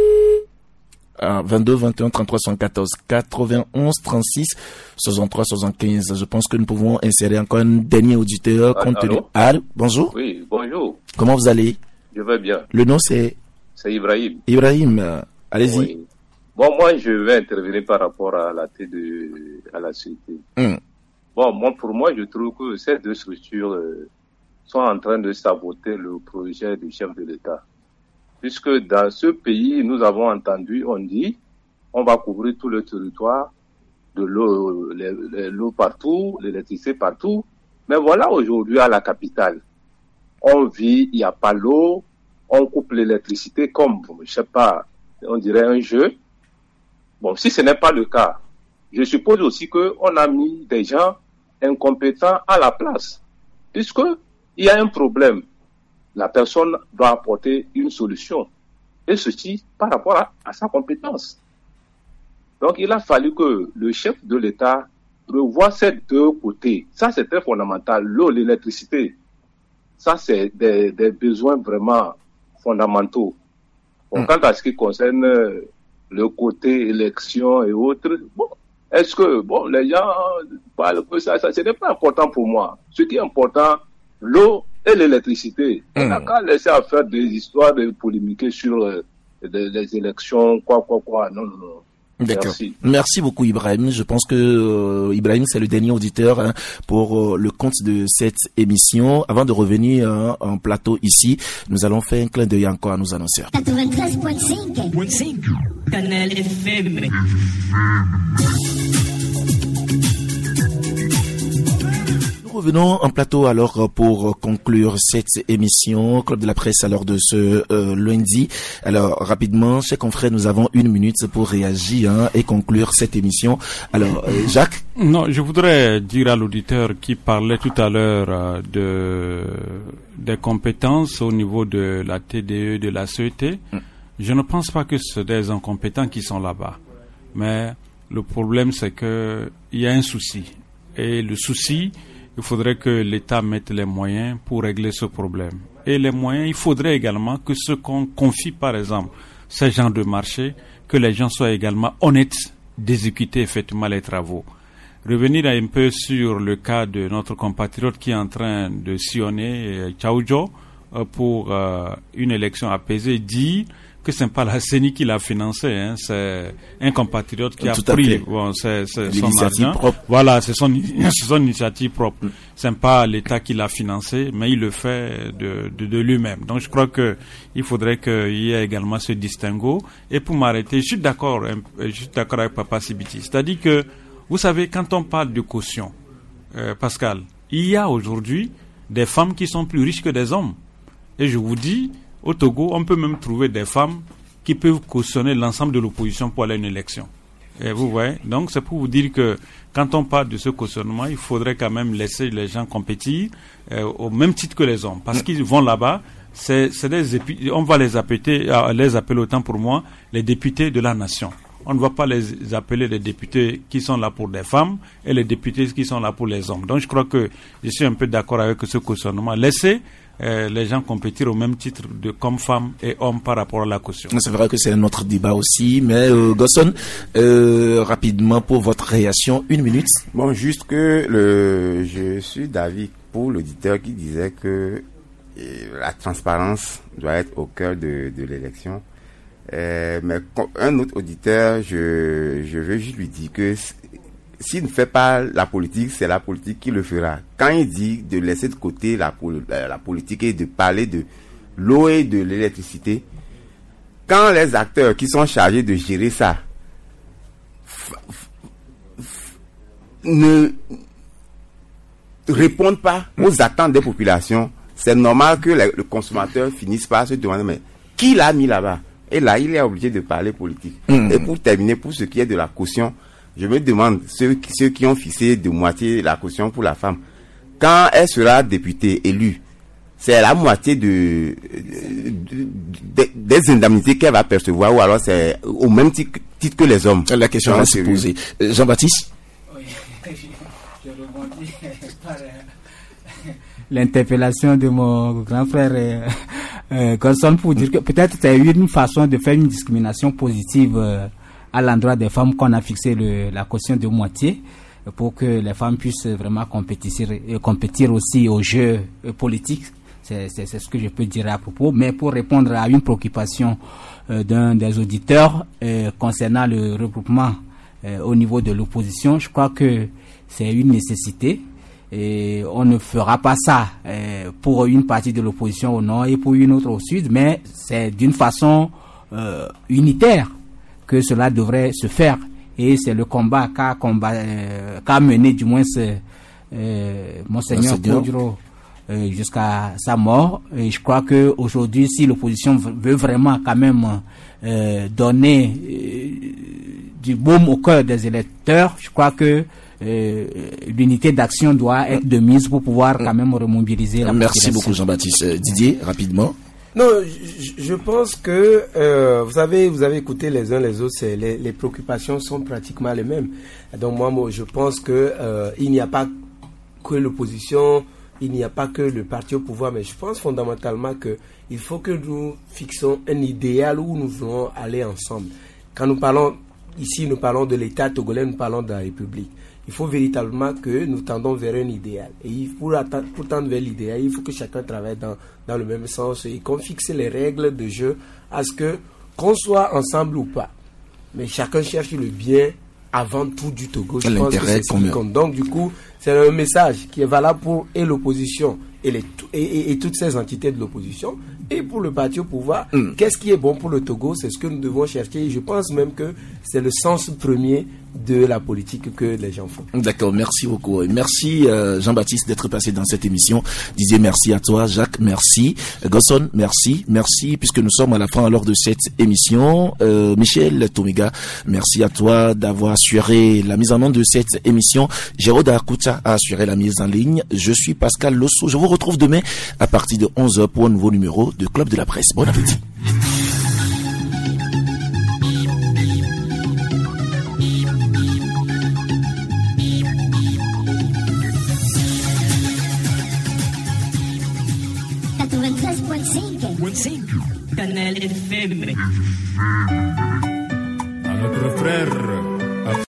22 21 33 114 91 36 63 75. Je pense que nous pouvons insérer encore un dernier auditeur compte tenu. Allô? Bonjour. Oui, bonjour. Comment vous allez? Je vais bien. Le nom c'est Ibrahim. Ibrahim, allez-y. Oui. Bon, moi, je vais intervenir par rapport à la à la société. Bon, pour moi, je trouve que ces deux structures sont en train de saboter le projet du chef de l'État. Puisque dans ce pays, nous avons entendu, on dit, on va couvrir tout le territoire, de l'eau partout, l'électricité partout. Mais voilà, aujourd'hui, à la capitale, on vit, il n'y a pas l'eau, on coupe l'électricité comme, je sais pas, on dirait un jeu. Bon, si ce n'est pas le cas, je suppose aussi qu'on a mis des gens incompétents à la place. Puisque il y a un problème, la personne doit apporter une solution. Et ceci par rapport à sa compétence. Donc, il a fallu que le chef de l'État revoie ces deux côtés. Ça, c'est très fondamental. L'eau, l'électricité, ça, c'est des besoins vraiment fondamentaux. Bon, quant à ce qui concerne le côté élection et autres, bon, est-ce que, bon, les gens parlent que ça, ce n'est pas important pour moi. Ce qui est important, l'eau et l'électricité. On n'a qu'à laisser à faire des histoires de polémiquer sur des élections, quoi. Non. D'accord. Merci beaucoup, Ibrahim. Je pense que Ibrahim, c'est le dernier auditeur pour le compte de cette émission. Avant de revenir en plateau ici, nous allons faire un clin d'œil encore à nos annonceurs. 93.5 Canal FM. Nous revenons en plateau alors pour conclure cette émission Club de la Presse à l'heure de ce lundi. Alors rapidement, chers confrères, nous avons 1 minute pour réagir et conclure cette émission. Alors Jacques? Non, je voudrais dire à l'auditeur qui parlait tout à l'heure des compétences au niveau de la TDE, de la CET. Je ne pense pas que c'est des incompétents qui sont là-bas. Mais le problème, c'est que il y a un souci. Et le souci, il faudrait que l'État mette les moyens pour régler ce problème. Et les moyens, il faudrait également que ce qu'on confie, par exemple, ces gens de marché, que les gens soient également honnêtes d'exécuter effectivement les travaux. Revenir un peu sur le cas de notre compatriote qui est en train de sillonner Tchaoudjo pour une élection apaisée, dire que c'est pas la CENI qui l'a financé, c'est un compatriote qui a pris c'est son argent. Propre. Voilà, c'est son initiative propre. C'est pas l'État qui l'a financé, mais il le fait de lui-même. Donc je crois que il faudrait qu'il y ait également ce distinguo. Et pour m'arrêter, je suis d'accord avec Papa Sibiti. C'est-à-dire que, vous savez, quand on parle de caution, Pascal, il y a aujourd'hui des femmes qui sont plus riches que des hommes. Et je vous dis, au Togo, on peut même trouver des femmes qui peuvent cautionner l'ensemble de l'opposition pour aller à une élection. Et vous voyez, donc c'est pour vous dire que quand on parle de ce cautionnement, il faudrait quand même laisser les gens compétir au même titre que les hommes. Parce qu'ils vont là-bas, on va les appeler autant pour moi, les députés de la nation. On ne va pas les appeler les députés qui sont là pour des femmes et les députés qui sont là pour les hommes. Donc je crois que je suis un peu d'accord avec ce cautionnement. Laissez les gens compétir au même titre comme femmes et hommes par rapport à la caution. C'est vrai que c'est un autre débat aussi, mais Gosson, rapidement pour votre réaction, 1 minute. Bon, juste que je suis d'avis pour l'auditeur qui disait que la transparence doit être au cœur de l'élection. Mais un autre auditeur, je veux juste lui dire que s'il ne fait pas la politique, c'est la politique qui le fera. Quand il dit de laisser de côté la politique et de parler de l'eau et de l'électricité, quand les acteurs qui sont chargés de gérer ça ne répondent pas aux attentes des populations, c'est normal que le consommateur finisse par se demander, mais qui l'a mis là-bas? Et là, il est obligé de parler politique. Et pour terminer, pour ce qui est de la caution, je me demande, ceux qui ont fixé de moitié la caution pour la femme, quand elle sera députée, élue, c'est la moitié des indemnités qu'elle va percevoir, ou alors c'est au même titre que les hommes. La question va se poser. Jean-Baptiste? Oui, je rebondis par l'interpellation de mon grand frère Gosson pour dire que peut-être c'est une façon de faire une discrimination positive à l'endroit des femmes qu'on a fixé la caution de moitié pour que les femmes puissent vraiment compétir aussi aux jeux politiques. C'est ce que je peux dire à propos. Mais pour répondre à une préoccupation d'un des auditeurs concernant le regroupement au niveau de l'opposition, je crois que c'est une nécessité. Et on ne fera pas ça pour une partie de l'opposition au nord et pour une autre au sud, mais c'est d'une façon unitaire que cela devrait se faire. Et c'est le combat qu'a mené du moins Monseigneur Poudreau jusqu'à sa mort. Et je crois que aujourd'hui, si l'opposition veut vraiment quand même donner du baume au cœur des électeurs, je crois que l'unité d'action doit être de mise pour pouvoir quand même remobiliser la population. Merci beaucoup Jean-Baptiste. Didier, rapidement. Non, je pense que vous avez écouté les uns les autres, les préoccupations sont pratiquement les mêmes. Donc moi je pense que il n'y a pas que l'opposition, il n'y a pas que le parti au pouvoir, mais je pense fondamentalement que il faut que nous fixons un idéal où nous voulons aller ensemble. Quand nous parlons ici, nous parlons de l'État togolais, nous parlons de la République. Il faut véritablement que nous tendons vers un idéal. Et pour tendre vers l'idéal, il faut que chacun travaille dans le même sens et qu'on fixe les règles de jeu à ce que qu'on soit ensemble ou pas. Mais chacun cherche le bien avant tout du Togo. Je pense que c'est ce qui compte. Donc du coup, c'est un message qui est valable pour l'opposition et toutes ces entités de l'opposition et pour le parti au pouvoir. Qu'est-ce qui est bon pour le Togo? C'est ce que nous devons chercher. Et je pense même que c'est le sens premier de la politique que les gens font. D'accord, merci beaucoup. Merci Jean-Baptiste d'être passé dans cette émission. Didier, merci à toi. Jacques, merci. Gosson, merci. Merci, puisque nous sommes à la fin alors de cette émission. Michel Tomiga, merci à toi d'avoir assuré la mise en onde de cette émission. Jérôme Akouta a assuré la mise en ligne. Je suis Pascal Losso. Je vous retrouve demain à partir de 11h pour un nouveau numéro de Club de la Presse. Bon appétit. Canal FM. À notre frère